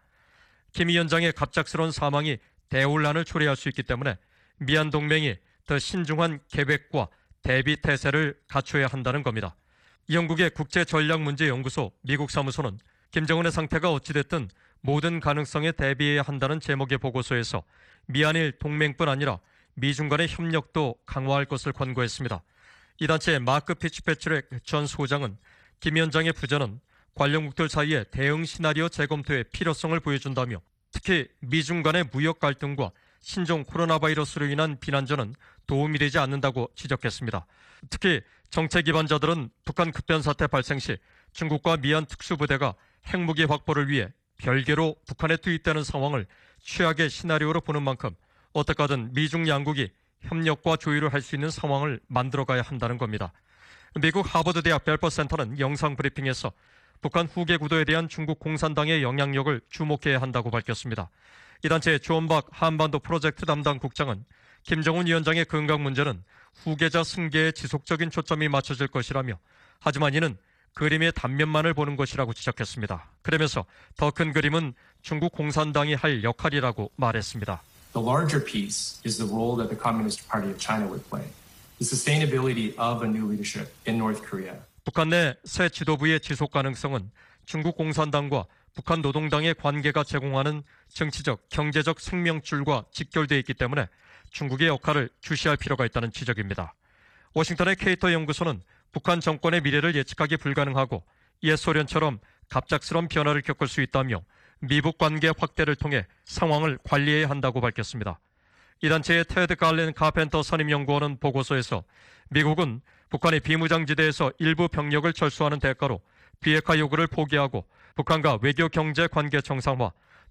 김 위원장의 갑작스러운 사망이 대혼란을 초래할 수 있기 때문에 미한 동맹이 더 신중한 계획과 대비 태세를 갖춰야 한다는 겁니다. 영국의 국제전략문제연구소 미국 사무소는 김정은의 상태가 어찌됐든 모든 가능성에 대비해야 한다는 제목의 보고서에서 미한일 동맹뿐 아니라 미중 간의 협력도 강화할 것을 권고했습니다. 이 단체의 마크 피츠패트릭 전 소장은 김 위원장의 부전은 관련국들 사이의 대응 시나리오 재검토의 필요성을 보여준다며 특히 미중 간의 무역 갈등과 신종 코로나 바이러스로 인한 비난전은 도움이 되지 않는다고 지적했습니다. 특히 정책 기반자들은 북한 급변사태 발생 시 중국과 미한 특수부대가 핵무기 확보를 위해 별개로 북한에 투입되는 상황을 최악의 시나리오로 보는 만큼 어떻게 하든 미중 양국이 협력과 조율을 할 수 있는 상황을 만들어가야 한다는 겁니다. 미국 하버드 대학 벨퍼 센터는 영상 브리핑에서 북한 후계 구도에 대한 중국 공산당의 영향력을 주목해야 한다고 밝혔습니다. 이 단체의 존 박 한반도 프로젝트 담당 국장은 김정은 위원장의 건강 문제는 후계자 승계에 지속적인 초점이 맞춰질 것이라며 하지만 이는 그림의 단면만을 보는 것이라고 지적했습니다. 그러면서 더 큰 그림은 중국 공산당이 할 역할이라고 말했습니다. The larger piece is the role that the Communist Party of China would play. The sustainability of a new leadership in North Korea. 북한 내 새 지도부의 지속 가능성은 중국 공산당과 북한 노동당의 관계가 제공하는 정치적, 경제적 생명줄과 직결되어 있기 때문에 중국의 역할을 주시할 필요가 있다는 지적입니다. 워싱턴의 케이터 연구소는 북한 정권의 미래를 예측하기 불가능하고 옛 소련처럼 갑작스러운 변화를 겪을 수 있다며 미북 관계 확대를 통해 상황을 관리해야 한다고 밝혔습니다. 이 단체의 테드 갈렌 카펜터 선임연구원은 보고서에서 미국은 북한의 비무장지대에서 일부 병력을 철수하는 대가로 비핵화 요구를 포기하고 북한과 외교 경제 관계 정상화,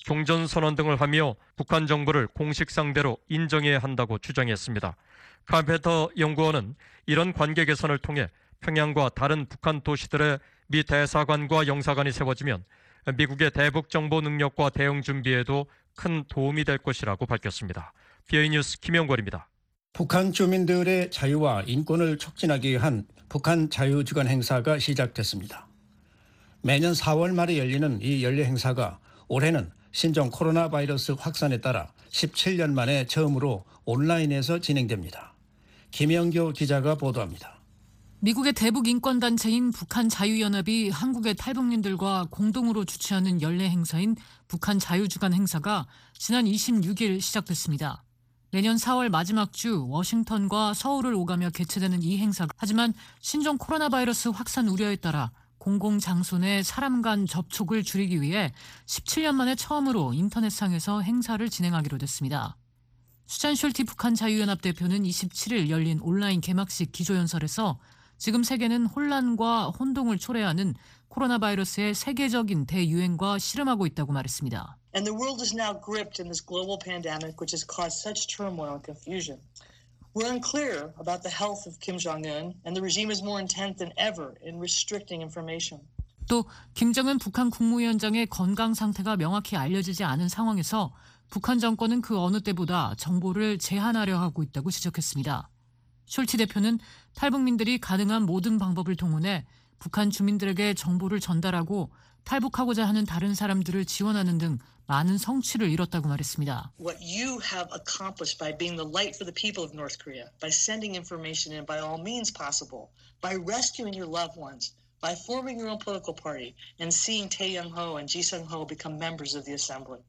종전선언 등을 하며 북한 정부를 공식 상대로 인정해야 한다고 주장했습니다. 카펜터 연구원은 이런 관계 개선을 통해 평양과 다른 북한 도시들의 미 대사관과 영사관이 세워지면 미국의 대북 정보 능력과 대응 준비에도 큰 도움이 될 것이라고 밝혔습니다. BOE 뉴스 김영걸입니다. 북한 주민들의 자유와 인권을 촉진하기 위한 북한 자유주간 행사가 시작됐습니다. 매년 4월 말에 열리는 이 연례 행사가 올해는 신종 코로나 바이러스 확산에 따라 17년 만에 처음으로 온라인에서 진행됩니다. 김영교 기자가 보도합니다. 미국의 대북 인권단체인 북한 자유연합이 한국의 탈북민들과 공동으로 주최하는 연례 행사인 북한 자유주간 행사가 지난 26일 시작됐습니다. 내년 4월 마지막 주 워싱턴과 서울을 오가며 개최되는 이 행사. 하지만 신종 코로나 바이러스 확산 우려에 따라 공공장소 내 사람 간 접촉을 줄이기 위해 17년 만에 처음으로 인터넷상에서 행사를 진행하기로 됐습니다. 수잔 숄티 북한 자유연합 대표는 27일 열린 온라인 개막식 기조연설에서 지금 세계는 혼란과 혼동을 초래하는 코로나 바이러스의 세계적인 대유행과 씨름하고 있다고 말했습니다. And the world is now gripped in this global pandemic which has caused such turmoil and confusion. We're unclear about the health of Kim Jong-un and the regime is more intent than ever in restricting information. 또 김정은 북한 국무위원장의 건강 상태가 명확히 알려지지 않은 상황에서 북한 정권은 그 어느 때보다 정보를 제한하려 하고 있다고 지적했습니다. 숄치 대표는 탈북민들이 가능한 모든 방법을 동원해 북한 주민들에게 정보를 전달하고 탈북하고자 하는 다른 사람들을 지원하는 등 많은 성취를 이뤘다고 말했습니다. What you have accomplished by being the light for the people of North Korea, by sending information in by all means possible, by rescuing your loved ones, by forming your own political party, and seeing Tae Young-ho and Ji Sung-ho become members of the assembly.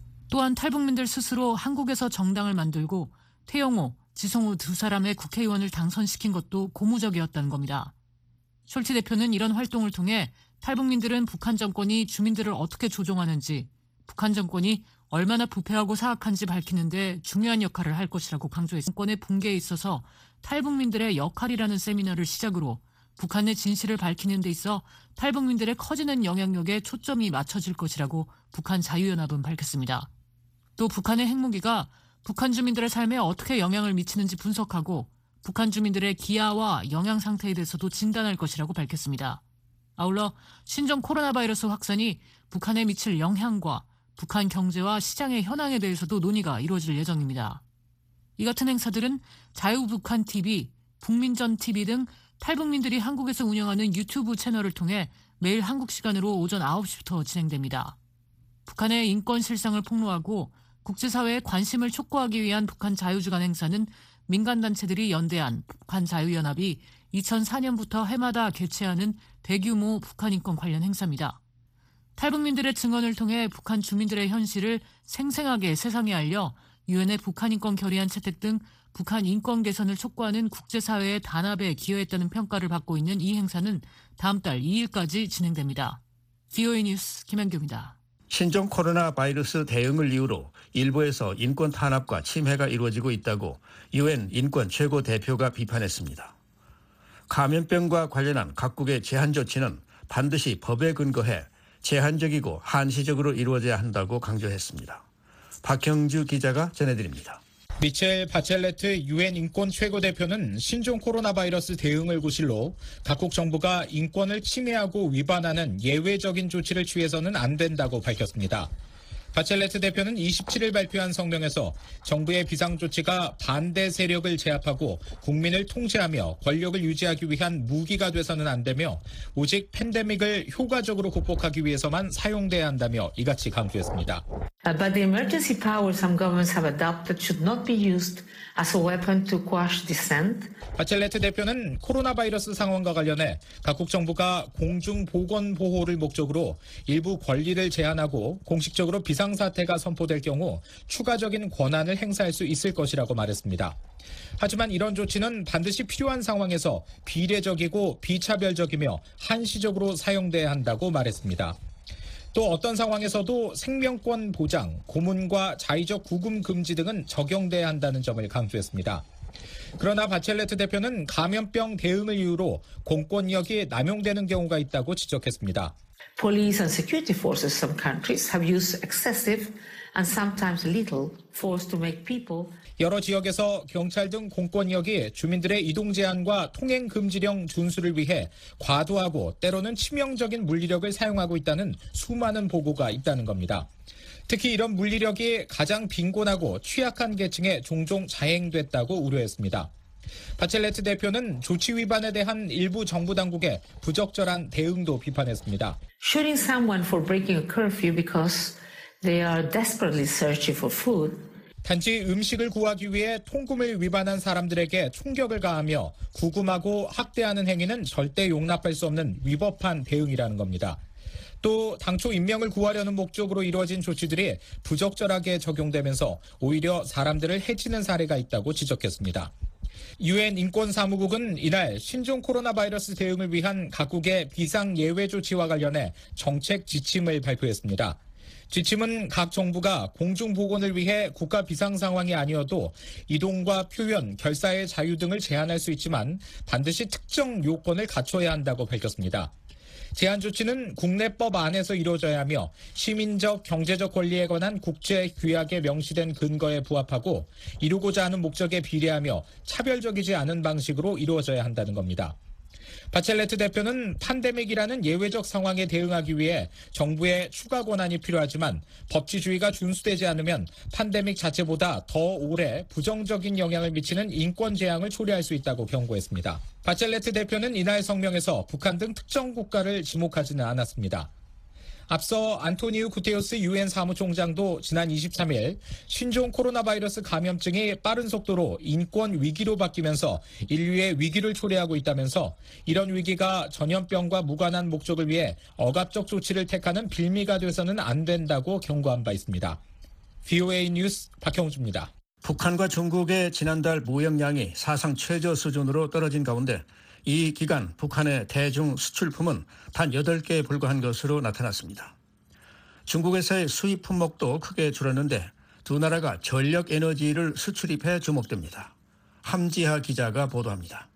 또한 탈북민들 스스로 한국에서 정당을 만들고 태영호, 지성호 두 사람의 국회의원을 당선시킨 것도 고무적이었다는 겁니다. 숄치 대표는 이런 활동을 통해 탈북민들은 북한 정권이 주민들을 어떻게 조종하는지, 북한 정권이 얼마나 부패하고 사악한지 밝히는 데 중요한 역할을 할 것이라고 강조했습니다. 정권의 붕괴에 있어서 탈북민들의 역할이라는 세미나를 시작으로 북한의 진실을 밝히는 데 있어 탈북민들의 커지는 영향력에 초점이 맞춰질 것이라고 북한 자유연합은 밝혔습니다. 또 북한의 핵무기가 북한 주민들의 삶에 어떻게 영향을 미치는지 분석하고 북한 주민들의 기아와 영양 상태에 대해서도 진단할 것이라고 밝혔습니다. 아울러 신종 코로나 바이러스 확산이 북한에 미칠 영향과 북한 경제와 시장의 현황에 대해서도 논의가 이루어질 예정입니다. 이 같은 행사들은 자유북한TV, 북민전TV 등 탈북민들이 한국에서 운영하는 유튜브 채널을 통해 매일 한국 시간으로 오전 9시부터 진행됩니다. 북한의 인권 실상을 폭로하고 국제사회의 관심을 촉구하기 위한 북한 자유주간 행사는 민간단체들이 연대한 북한자유연합이 2004년부터 해마다 개최하는 대규모 북한 인권 관련 행사입니다. 탈북민들의 증언을 통해 북한 주민들의 현실을 생생하게 세상에 알려 유엔의 북한 인권 결의안 채택 등 북한 인권 개선을 촉구하는 국제사회의 단합에 기여했다는 평가를 받고 있는 이 행사는 다음 달 2일까지 진행됩니다. VOA 뉴스 김현규입니다. 신종 코로나 바이러스 대응을 이유로 일부에서 인권 탄압과 침해가 이루어지고 있다고 유엔 인권 최고 대표가 비판했습니다. 감염병과 관련한 각국의 제한 조치는 반드시 법에 근거해 제한적이고 한시적으로 이루어져야 한다고 강조했습니다. 박형주 기자가 전해드립니다. 미첼 바첼레트 유엔 인권 최고대표는 신종 코로나 바이러스 대응을 구실로 각국 정부가 인권을 침해하고 위반하는 예외적인 조치를 취해서는 안 된다고 밝혔습니다. 바첼레트 대표는 27일 발표한 성명에서 정부의 비상조치가 반대 세력을 제압하고 국민을 통제하며 권력을 유지하기 위한 무기가 돼서는 안 되며 오직 팬데믹을 효과적으로 극복하기 위해서만 사용돼야 한다며 이같이 강조했습니다. But the emergency powers some governments have adopted should not be used as a weapon to quash dissent. 바첼레트 대표는 코로나 바이러스 상황과 관련해 각국 정부가 공중보건보호를 목적으로 일부 권리를 제한하고 공식적으로 비상사태가 선포될 경우 추가적인 권한을 행사할 수 있을 것이라고 말했습니다. 하지만 이런 조치는 반드시 필요한 상황에서 비례적이고 비차별적이며 한시적으로 사용돼야 한다고 말했습니다. 또 어떤 상황에서도 생명권 보장, 고문과 자의적 구금 금지 등은 적용돼야 한다는 점을 강조했습니다. 그러나 바첼레트 대표는 감염병 대응을 이유로 공권력이 남용되는 경우가 있다고 지적했습니다. Police and security forces in some countries have used excessive and sometimes lethal force to make people. 여러 지역에서 경찰 등 공권력이 주민들의 이동 제한과 통행 금지령 준수를 위해 과도하고 때로는 치명적인 물리력을 사용하고 있다는 수많은 보고가 있다는 겁니다. 특히 이런 물리력이 가장 빈곤하고 취약한 계층에 종종 자행됐다고 우려했습니다. 바첼레트 대표는 조치 위반에 대한 일부 정부 당국의 부적절한 대응도 비판했습니다. Shooting someone for breaking a curfew because they are desperately searching for food. 단지 음식을 구하기 위해 통금을 위반한 사람들에게 총격을 가하며 구금하고 학대하는 행위는 절대 용납할 수 없는 위법한 대응이라는 겁니다. 또 당초 인명을 구하려는 목적으로 이루어진 조치들이 부적절하게 적용되면서 오히려 사람들을 해치는 사례가 있다고 지적했습니다. 유엔 인권사무국은 이날 신종 코로나 바이러스 대응을 위한 각국의 비상 예외 조치와 관련해 정책 지침을 발표했습니다. 지침은 각 정부가 공중보건을 위해 국가 비상 상황이 아니어도 이동과 표현, 결사의 자유 등을 제한할 수 있지만 반드시 특정 요건을 갖춰야 한다고 밝혔습니다. 제한 조치는 국내법 안에서 이루어져야 하며 시민적, 경제적 권리에 관한 국제 규약에 명시된 근거에 부합하고 이루고자 하는 목적에 비례하며 차별적이지 않은 방식으로 이루어져야 한다는 겁니다. 바첼레트 대표는 팬데믹이라는 예외적 상황에 대응하기 위해 정부의 추가 권한이 필요하지만 법치주의가 준수되지 않으면 팬데믹 자체보다 더 오래 부정적인 영향을 미치는 인권 재앙을 초래할 수 있다고 경고했습니다. 바첼레트 대표는 이날 성명에서 북한 등 특정 국가를 지목하지는 않았습니다. 앞서 안토니우 구테우스 유엔 사무총장도 지난 23일 신종 코로나 바이러스 감염증이 빠른 속도로 인권 위기로 바뀌면서 인류의 위기를 초래하고 있다면서 이런 위기가 전염병과 무관한 목적을 위해 억압적 조치를 택하는 빌미가 돼서는 안 된다고 경고한 바 있습니다. VOA 뉴스 박형주입니다. 북한과 중국의 지난달 무역량이 사상 최저 수준으로 떨어진 가운데 이 기간 북한의 대중 수출품은 단 8개에 불과한 것으로 나타났습니다. 중국에서의 수입 품목도 크게 줄었는데 두 나라가 전력 에너지를 수출입해 주목됩니다. 함지하 기자가 보도합니다.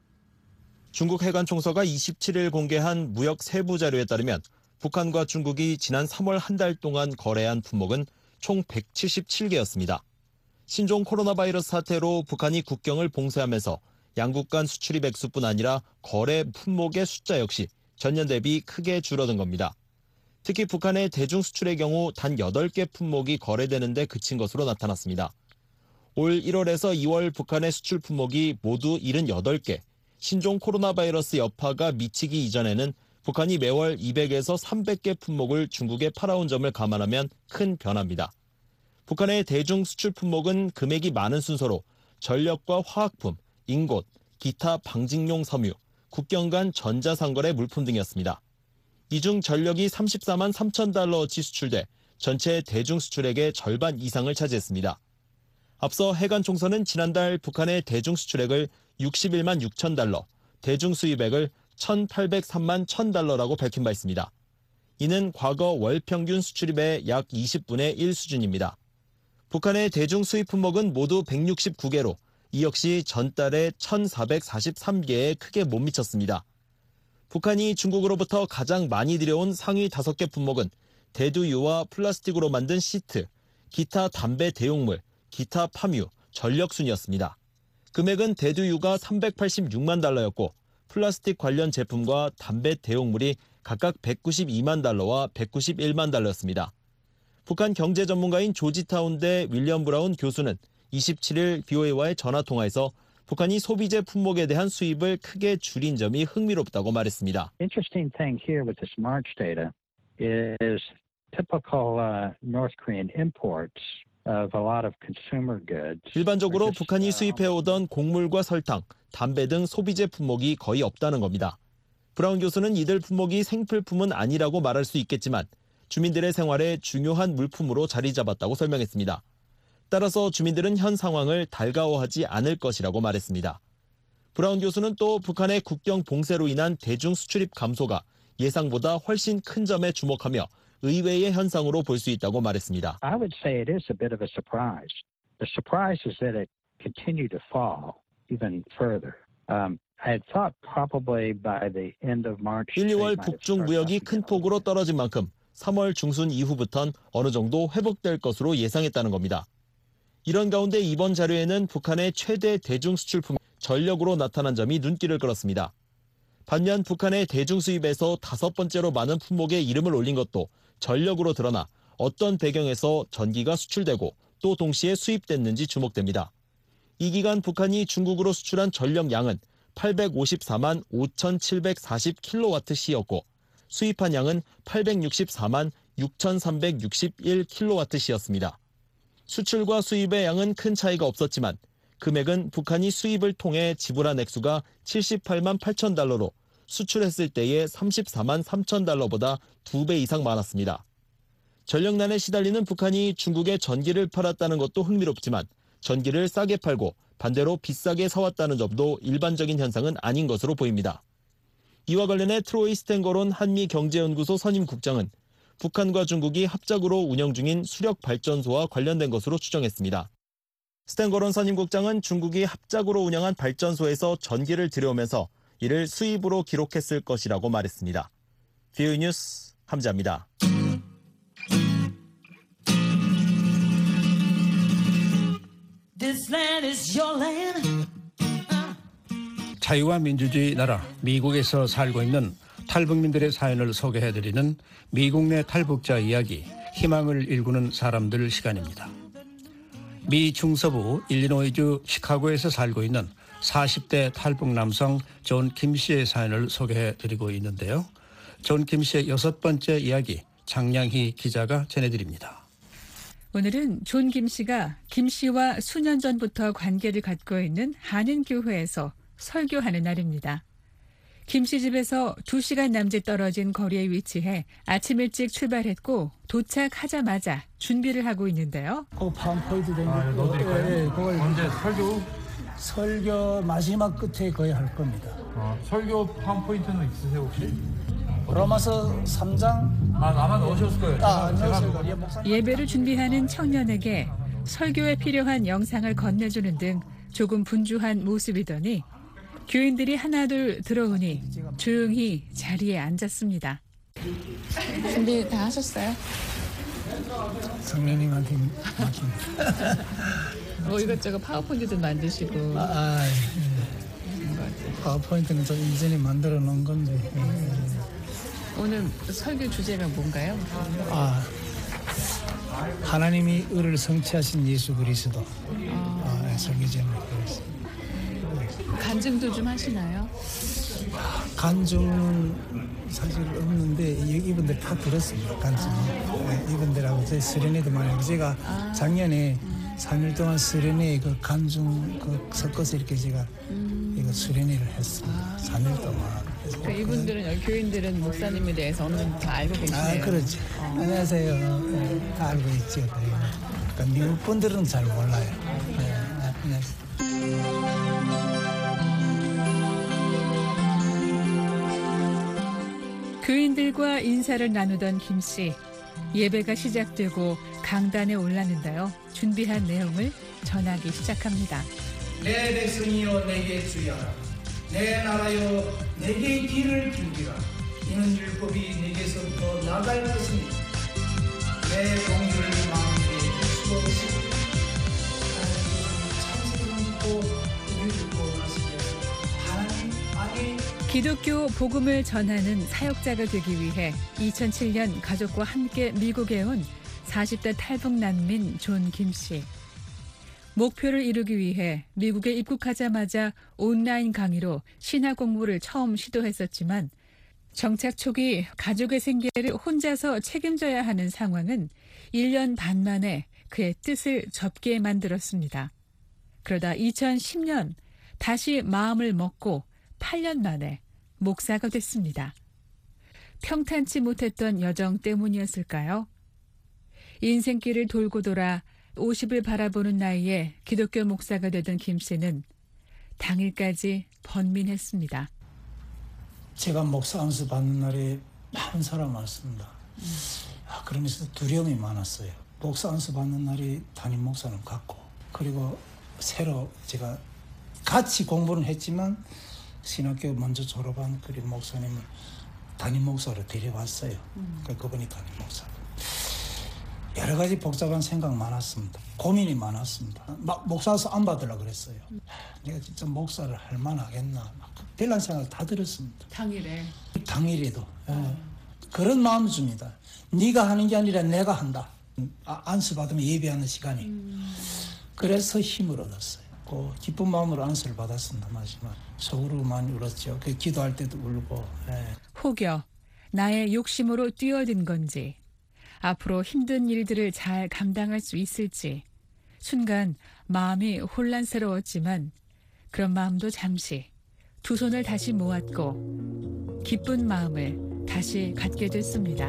중국 해관총서가 27일 공개한 무역 세부 자료에 따르면 북한과 중국이 지난 3월 한 달 동안 거래한 품목은 총 177개였습니다. 신종 코로나 바이러스 사태로 북한이 국경을 봉쇄하면서 양국 간 수출입 액수뿐 아니라 거래 품목의 숫자 역시 전년 대비 크게 줄어든 겁니다. 특히 북한의 대중 수출의 경우 단 8개 품목이 거래되는 데 그친 것으로 나타났습니다. 올 1월에서 2월 북한의 수출 품목이 모두 78개, 신종 코로나 바이러스 여파가 미치기 이전에는 북한이 매월 200에서 300개 품목을 중국에 팔아온 점을 감안하면 큰 변화입니다. 북한의 대중 수출 품목은 금액이 많은 순서로 전력과 화학품, 인곳, 기타 방직용 섬유, 국경 간 전자상거래 물품 등이었습니다. 이 중 전력이 34만 3천 달러어치 수출돼 전체 대중 수출액의 절반 이상을 차지했습니다. 앞서 해관총서는 지난달 북한의 대중 수출액을 61만 6천 달러, 대중 수입액을 1,803만 1천 달러라고 밝힌 바 있습니다. 이는 과거 월 평균 수출입의 약 20분의 1 수준입니다. 북한의 대중 수입 품목은 모두 169개로 이 역시 전달에 1,443개에 크게 못 미쳤습니다. 북한이 중국으로부터 가장 많이 들여온 상위 5개 품목은 대두유와 플라스틱으로 만든 시트, 기타 담배 대용물, 기타 팜유, 전력순이었습니다. 금액은 대두유가 386만 달러였고 플라스틱 관련 제품과 담배 대용물이 각각 192만 달러와 191만 달러였습니다. 북한 경제 전문가인 조지타운대 윌리엄 브라운 교수는 27일 VOA와의 전화통화에서 북한이 소비재 품목에 대한 수입을 크게 줄인 점이 흥미롭다고 말했습니다. Interesting thing here with this March data is typical North Korean imports of a lot of consumer goods. 일반적으로 북한이 수입해오던 곡물과 설탕, 담배 등 소비재 품목이 거의 없다는 겁니다. 브라운 교수는 이들 품목이 생필품은 아니라고 말할 수 있겠지만 주민들의 생활에 중요한 물품으로 자리 잡았다고 설명했습니다. 따라서 주민들은 현 상황을 달가워하지 않을 것이라고 말했습니다. 브라운 교수는 또 북한의 국경 봉쇄로 인한 대중 수출입 감소가 예상보다 훨씬 큰 점에 주목하며 의외의 현상으로 볼 수 있다고 말했습니다. I would say it is a bit of a surprise. The surprise is that it continued to fall even further. I had thought probably by the end of March. 1, 2월 북중 무역이 큰 폭으로 떨어진 만큼 3월 중순 이후부턴 어느 정도 회복될 것으로 예상했다는 겁니다. 이런 가운데 이번 자료에는 북한의 최대 대중 수출품 전력으로 나타난 점이 눈길을 끌었습니다. 반면 북한의 대중 수입에서 5번째로 많은 품목에 이름을 올린 것도 전력으로 드러나 어떤 배경에서 전기가 수출되고 또 동시에 수입됐는지 주목됩니다. 이 기간 북한이 중국으로 수출한 전력 양은 854만 5,740kWh였고 수입한 양은 864만 6,361kWh였습니다. 수출과 수입의 양은 큰 차이가 없었지만 금액은 북한이 수입을 통해 지불한 액수가 78만 8천 달러로 수출했을 때의 34만 3천 달러보다 2배 이상 많았습니다. 전력난에 시달리는 북한이 중국에 전기를 팔았다는 것도 흥미롭지만 전기를 싸게 팔고 반대로 비싸게 사왔다는 점도 일반적인 현상은 아닌 것으로 보입니다. 이와 관련해 트로이 스탠거론 한미경제연구소 선임국장은 북한과 중국이 합작으로 운영 중인 수력발전소와 관련된 것으로 추정했습니다. 스탠거론 선임국장은 중국이 합작으로 운영한 발전소에서 전기를 들여오면서 이를 수입으로 기록했을 것이라고 말했습니다. VOA 뉴스 함지아입니다. 자유와 민주주의 나라 미국에서 살고 있는 탈북민들의 사연을 소개해드리는 미국 내 탈북자 이야기, 희망을 일구는 사람들 시간입니다. 미 중서부 일리노이주 시카고에서 살고 있는 40대 탈북 남성 존 김 씨의 사연을 소개해드리고 있는데요. 존 김 씨의 6번째 이야기, 장량희 기자가 전해드립니다. 오늘은 존 김 씨가 김 씨와 수년 전부터 관계를 갖고 있는 한인교회에서 설교하는 날입니다. 김 씨 집에서 2시간 남짓 떨어진 거리에 위치해 아침 일찍 출발했고 도착하자마자 준비를 하고 있는데요. 파운포인트 된 거. 네, 그걸 언제 설교 마지막 끝에 거의 할 겁니다. 설교 파운포인트는 있으세요 혹시? 로마서 3장 아마 넣으셨을 거예요. 예배를 준비하는 청년에게 설교에 필요한 영상을 건네주는 등 조금 분주한 모습이더니 교인들이 하나둘 들어오니 조용히 자리에 앉았습니다. 준비 다 하셨어요? 성령님한테 맡깁니다. 뭐 이것저것 파워포인트도 만드시고. 파워포인트는 좀 이전에 만들어 놓은 건데. 오늘 설교 주제가 뭔가요? 하나님이 의를 성취하신 예수 그리스도. 설교 제목이 그렇습니다. 간증도 좀 하시나요? 간증은 사실 없는데 이분들 다 들었습니다. 간증. 이분들하고 저희 수련회도 많이 하고 제가 작년에 3일 동안 수련회 그 간증 섞어서 이렇게 제가 이거 수련회를 했습니다. 3일 동안. 이분들은 여기 교인들은 목사님에 대해서 어느 정도 다 알고 계시네요. 그렇죠. 안녕하세요. 다 알고 있죠. 그러니까 미국 분들은 잘 몰라요. 안녕하세요. 교인들과 인사를 나누던 김 씨. 예배가 시작되고 강단에 올랐는데요. 준비한 내용을 전하기 시작합니다. 내 백성이여 내게 주의하라. 내 나라여 내게 길을 비우리라. 이는 율법이 내게서부터 나갈 것이니 내 공의를 마음에 두시고 하나님께서는 참새를 묻고 우리를 구원하시게 하나님 안에 기독교 복음을 전하는 사역자가 되기 위해 2007년 가족과 함께 미국에 온 40대 탈북 난민 존 김 씨. 목표를 이루기 위해 미국에 입국하자마자 온라인 강의로 신학 공부를 처음 시도했었지만 정착 초기 가족의 생계를 혼자서 책임져야 하는 상황은 1년 반 만에 그의 뜻을 접게 만들었습니다. 그러다 2010년 다시 마음을 먹고 8년 만에 목사가 됐습니다. 평탄치 못했던 여정 때문이었을까요? 인생길을 돌고 돌아 50을 바라보는 나이에 기독교 목사가 되던 김 씨는 당일까지 번민했습니다. 제가 목사 안수 받는 날에 많은 사람 많습니다. 그러면서 두려움이 많았어요. 목사 안수 받는 날이 담임 목사는 같고, 그리고 새로 제가 같이 공부는 했지만 신학교 먼저 졸업한 그 목사님을 담임 목사로 데려왔어요. 그분이 담임 목사. 여러 가지 복잡한 생각 많았습니다. 고민이 많았습니다. 막 목사서 안 받으려고 그랬어요. 내가 진짜 목사를 할 만하겠나. 별난 생각 다 들었습니다. 당일에도. 그런 마음을 줍니다. 네가 하는 게 아니라 내가 한다. 안수 받으면 예배하는 시간이. 그래서 힘을 얻었어요. 기쁜 마음으로 안수를 받았습니다. 마지막 속으로 많이 울었죠. 기도할 때도 울고. 혹여 나의 욕심으로 뛰어든 건지, 앞으로 힘든 일들을 잘 감당할 수 있을지 순간 마음이 혼란스러웠지만 그런 마음도 잠시 두 손을 다시 모았고 기쁜 마음을 다시 갖게 됐습니다.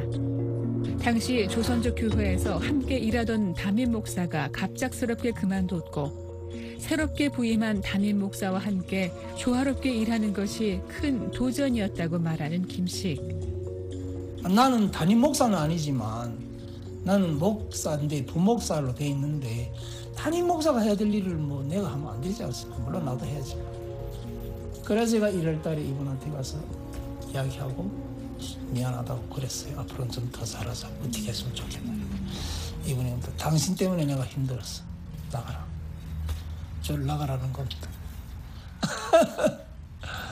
당시 조선족 교회에서 함께 일하던 담임 목사가 갑작스럽게 그만뒀고 새롭게 부임한 담임 목사와 함께 조화롭게 일하는 것이 큰 도전이었다고 말하는 김 씨. 나는 담임 목사는 아니지만 나는 목사인데 부목사로 돼 있는데 담임 목사가 해야 될 일을 뭐 내가 하면 안 되지 않습니까? 물론 나도 해야지. 그래서 제가 1월 달에 이분한테 가서 이야기하고 미안하다고 그랬어요. 앞으로는 좀 더 살아서 어떻게 했으면 좋겠나. 이분이 당신 때문에 내가 힘들었어. 나가라. 저를 나가라는 겁니다.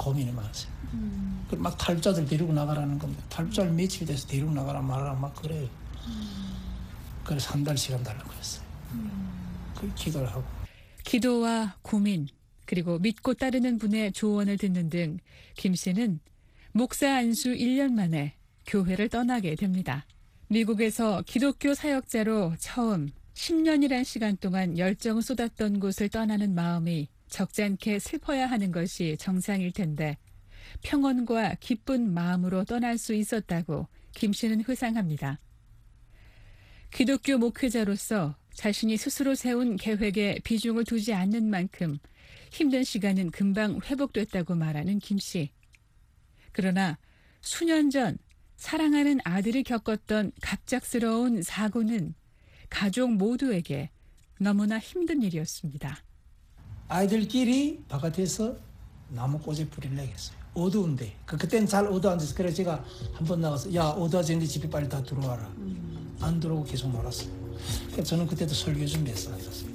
고민이 많았어요. 막 탈북자들 데리고 나가라는 겁니다. 탈북자를 며칠 돼서 데리고 나가라 말아라 막 그래요. 그래서 한 달 시간 달라고 그랬어요. 그 기도를 하고. 기도와 고민 그리고 믿고 따르는 분의 조언을 듣는 등 김 씨는 목사 안수 1년 만에 교회를 떠나게 됩니다. 미국에서 기독교 사역자로 처음 10년이란 시간 동안 열정을 쏟았던 곳을 떠나는 마음이 적잖게 슬퍼야 하는 것이 정상일 텐데 평온과 기쁜 마음으로 떠날 수 있었다고 김 씨는 회상합니다. 기독교 목회자로서 자신이 스스로 세운 계획에 비중을 두지 않는 만큼 힘든 시간은 금방 회복됐다고 말하는 김 씨. 그러나 수년 전 사랑하는 아들이 겪었던 갑작스러운 사고는 가족 모두에게 너무나 힘든 일이었습니다. 아이들끼리 바깥에서 나무 꼬지 뿌리를 내겠어요. 어두운데. 그때는 잘 어두워앉아서 그래서 제가 한번 나가서 야 어두워졌는데 집에 빨리 다 들어와라. 안 들어오고 계속 놀았어요. 그래서 저는 그때도 설교 준비해서 앉았어요.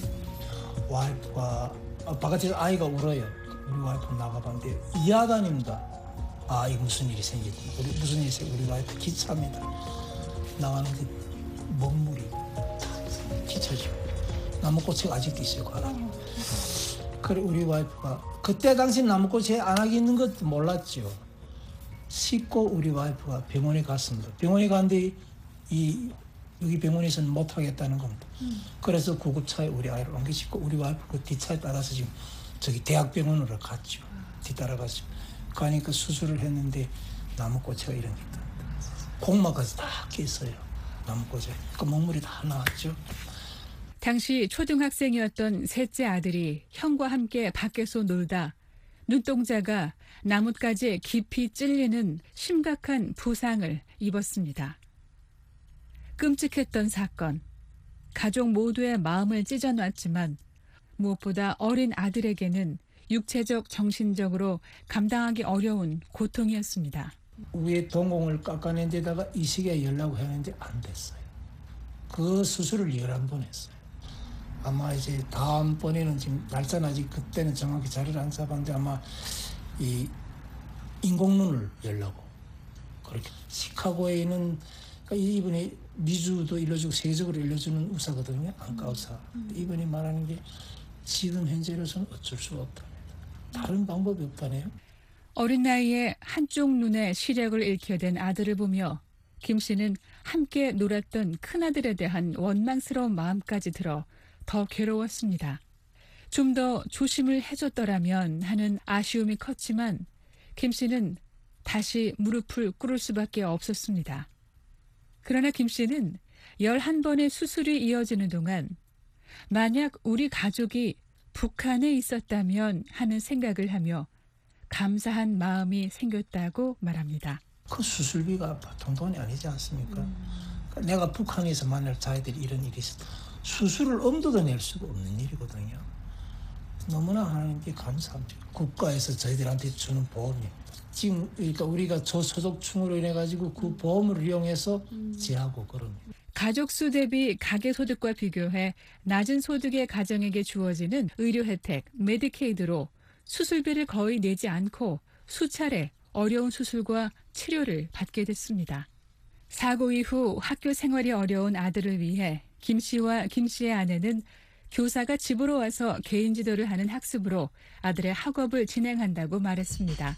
와이프가 바깥에서 아이가 울어요. 우리 와이프 나가봤는데 이하단입니다. 아 이거 무슨 일이 생겼구나. 무슨 일이 생겼구나. 우리 와이프 기차입니다. 나가는데 먹물이 기차죠. 나무꽃이 아직도 있어요. 그래 우리 와이프가 그때 당시 나무꽃이 안하게 있는 것도 몰랐죠. 씻고 우리 와이프가 병원에 갔습니다. 병원에 갔는데 여기 병원에서는 못하겠다는 겁니다. 그래서 구급차에 우리 아이를 옮기시고 우리 와이프 그 뒷차에 따라서 지금 저기 대학병원으로 갔죠. 뒤따라갔죠. 가니까 수술을 했는데 나무꽃이가 이런 게 있다. 공막까지 다 꼈어요. 나무꽃에. 그 먹물이 다 나왔죠. 당시 초등학생이었던 셋째 아들이 형과 함께 밖에서 놀다 눈동자가 나뭇가지에 깊이 찔리는 심각한 부상을 입었습니다. 끔찍했던 사건, 가족 모두의 마음을 찢어놨지만 무엇보다 어린 아들에게는 육체적, 정신적으로 감당하기 어려운 고통이었습니다. 위에 동공을 깎아낸 데다가 이식에 열라고 했는데 안 됐어요. 그 수술을 11번 했어요. 아마 이제 다음번에는 지금 날짜는 아직 그때는 정확히 자리를 안 잡았는데 아마 이 인공눈을 열라고 그렇게. 시카고에 있는 그러니까 이분이 미주도 일러주고 세계적으로 일러주는 의사거든요. 안과 의사. 이분이 말하는 게 지금 현재로서는 어쩔 수가 없답니다. 다른 방법이 없다네요. 어린 나이에 한쪽 눈에 시력을 잃게 된 아들을 보며 김 씨는 함께 놀았던 큰아들에 대한 원망스러운 마음까지 들어 더 괴로웠습니다. 좀 더 조심을 해줬더라면 하는 아쉬움이 컸지만 김 씨는 다시 무릎을 꿇을 수밖에 없었습니다. 그러나 김 씨는 11번의 수술이 이어지는 동안 만약 우리 가족이 북한에 있었다면 하는 생각을 하며 감사한 마음이 생겼다고 말합니다. 그 수술비가 보통 돈이 아니지 않습니까? 내가 북한에서 만날 자녀들이 이런 일이 있었다. 수술을 엄두도 낼 수가 없는 일이거든요. 너무나 하나님께 감사합니다. 국가에서 저희들한테 주는 보험입니다. 지금 그러니까 우리가 저소득층으로 인해 가지고 그 보험을 이용해서 제하고 그럽니다. 가족 수 대비 가계 소득과 비교해 낮은 소득의 가정에게 주어지는 의료 혜택 메디케이드로 수술비를 거의 내지 않고 수차례 어려운 수술과 치료를 받게 됐습니다. 사고 이후 학교 생활이 어려운 아들을 위해 김 씨와 김 씨의 아내는 교사가 집으로 와서 개인 지도를 하는 학습으로 아들의 학업을 진행한다고 말했습니다.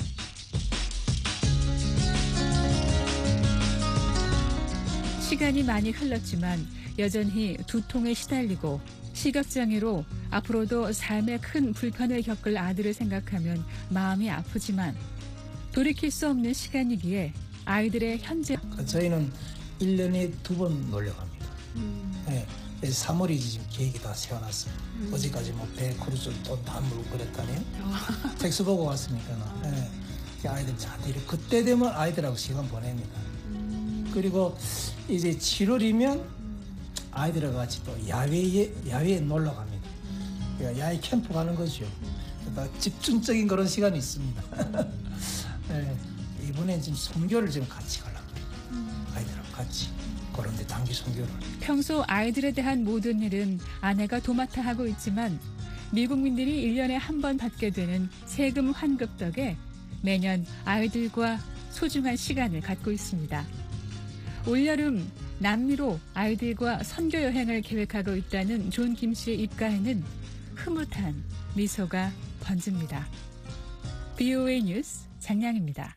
시간이 많이 흘렀지만 여전히 두통에 시달리고 시각장애로 앞으로도 삶에 큰 불편을 겪을 아들을 생각하면 마음이 아프지만 돌이킬 수 없는 시간이기에 아이들의 현재 저희는 1년에 2번 놀러 갑니다. 네, 3월이 지금 계획이 다 세워놨어요. 어제까지 뭐 배 크루즈 또 다 물고 그랬다네요. 텍스 보고 왔으니까. 네, 아이들 잘 데리고 그때 되면 아이들하고 시간 보냅니다. 그리고 이제 7월이면 아이들하고 같이 또 야외에 놀러 갑니다. 그러니까 야외 캠프 가는 거죠. 그러니까 집중적인 그런 시간이 있습니다. 네, 이번엔 지금 선교를 지금 같이 가려고 아이들하고 같이 그런데 단기 선교를. 평소 아이들에 대한 모든 일은 아내가 도맡아 하고 있지만 미국민들이 1년에 한 번 받게 되는 세금 환급 덕에 매년 아이들과 소중한 시간을 갖고 있습니다. 올여름 남미로 아이들과 선교 여행을 계획하고 있다는 존 김 씨의 입가에는 흐뭇한 미소가 번집니다. BOA 뉴스 장량입니다.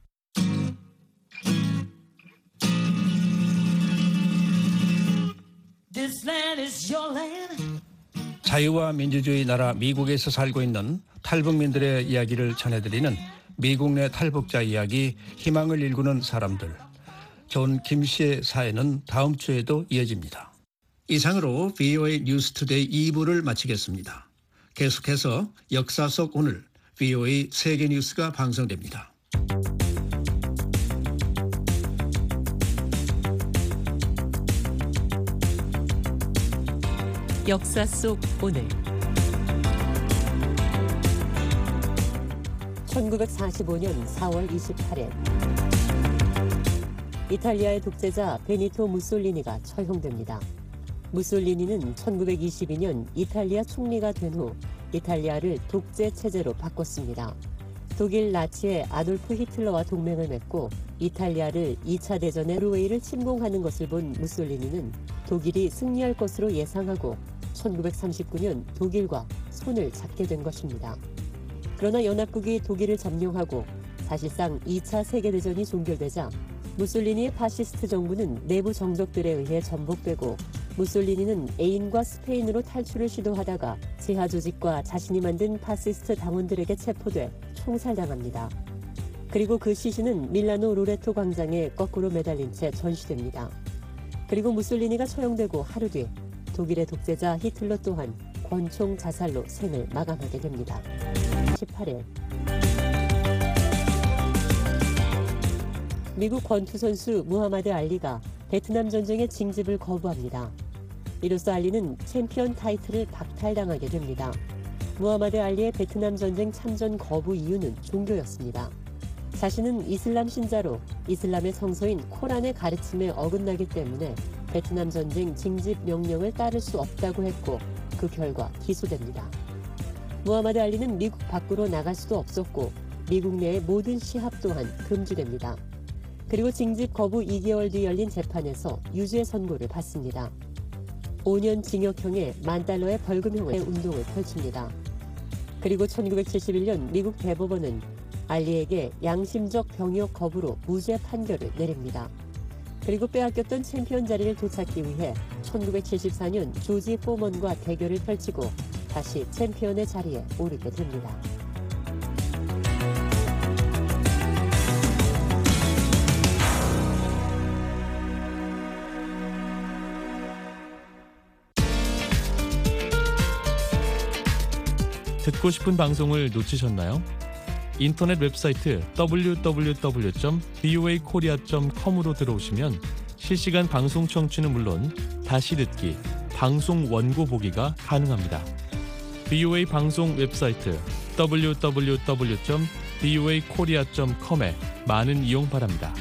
자유와 민주주의 나라 미국에서 살고 있는 탈북민들의 이야기를 전해드리는 미국 내 탈북자 이야기, 희망을 일구는 사람들. 존 김 씨의 사연은 다음 주에도 이어집니다. 이상으로 BOA 뉴스투데이 2부를 마치겠습니다. 계속해서 역사 속 오늘 BOA 세계 뉴스가 방송됩니다. 역사 속 오늘 1945년 4월 28일 이탈리아의 독재자 베니토 무솔리니가 처형됩니다. 무솔리니는 1922년 이탈리아 총리가 된 후 이탈리아를 독재 체제로 바꿨습니다. 독일 나치의 아돌프 히틀러와 동맹을 맺고 이탈리아를 2차 대전에 노르웨이를 침공하는 것을 본 무솔리니는 독일이 승리할 것으로 예상하고 1939년 독일과 손을 잡게 된 것입니다. 그러나 연합국이 독일을 점령하고 사실상 2차 세계대전이 종결되자 무솔리니의 파시스트 정부는 내부 정적들에 의해 전복되고 무솔리니는 애인과 스페인으로 탈출을 시도하다가 지하 조직과 자신이 만든 파시스트 당원들에게 체포돼 총살당합니다. 그리고 그 시신은 밀라노 로레토 광장에 거꾸로 매달린 채 전시됩니다. 그리고 무솔리니가 처형되고 하루 뒤 독일의 독재자 히틀러 또한 권총 자살로 생을 마감하게 됩니다. 18일 미국 권투 선수 무하마드 알리가 베트남 전쟁의 징집을 거부합니다. 이로써 알리는 챔피언 타이틀을 박탈당하게 됩니다. 무하마드 알리의 베트남 전쟁 참전 거부 이유는 종교였습니다. 자신은 이슬람 신자로 이슬람의 성서인 코란의 가르침에 어긋나기 때문에 베트남 전쟁 징집 명령을 따를 수 없다고 했고 그 결과 기소됩니다. 무하마드 알리는 미국 밖으로 나갈 수도 없었고 미국 내의 모든 시합 또한 금지됩니다. 그리고 징집 거부 2개월 뒤 열린 재판에서 유죄 선고를 받습니다. 5년 징역형에 $10,000의 벌금형의 운동을 펼칩니다. 그리고 1971년 미국 대법원은 알리에게 양심적 병역 거부로 무죄 판결을 내립니다. 그리고 빼앗겼던 챔피언 자리를 되찾기 위해 1974년 조지 포먼과 대결을 펼치고 다시 챔피언의 자리에 오르게 됩니다. 듣고 싶은 방송을 놓치셨나요? 인터넷 웹사이트 www.voakorea.com으로 들어오시면 실시간 방송 청취는 물론 다시 듣기, 방송 원고 보기가 가능합니다. VOA 방송 웹사이트 www.voakorea.com에 많은 이용 바랍니다.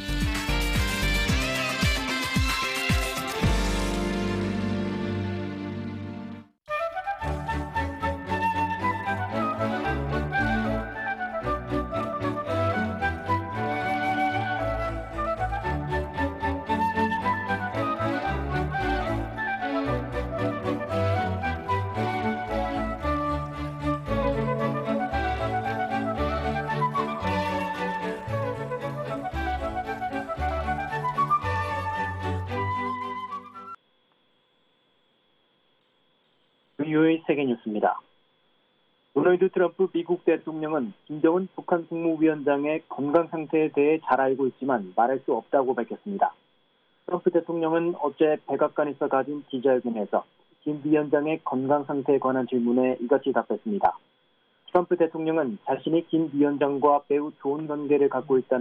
VOA 세계뉴스입니다. 도널드 트럼프 미국 대통령은 김정은 북한 국무위원장의 건강 상태에 대해 잘 알고 있지만 말할 수 없다고 밝혔습니다. 트럼프 대통령은 어제 백악관에서 가진 기자회견에서 김 위원장의 건강 상태에 관한 질문에 이같이 답했습니다. 트럼프 대통령은 자신이 김 위원장과 매우 좋은 관계를 갖고 있다는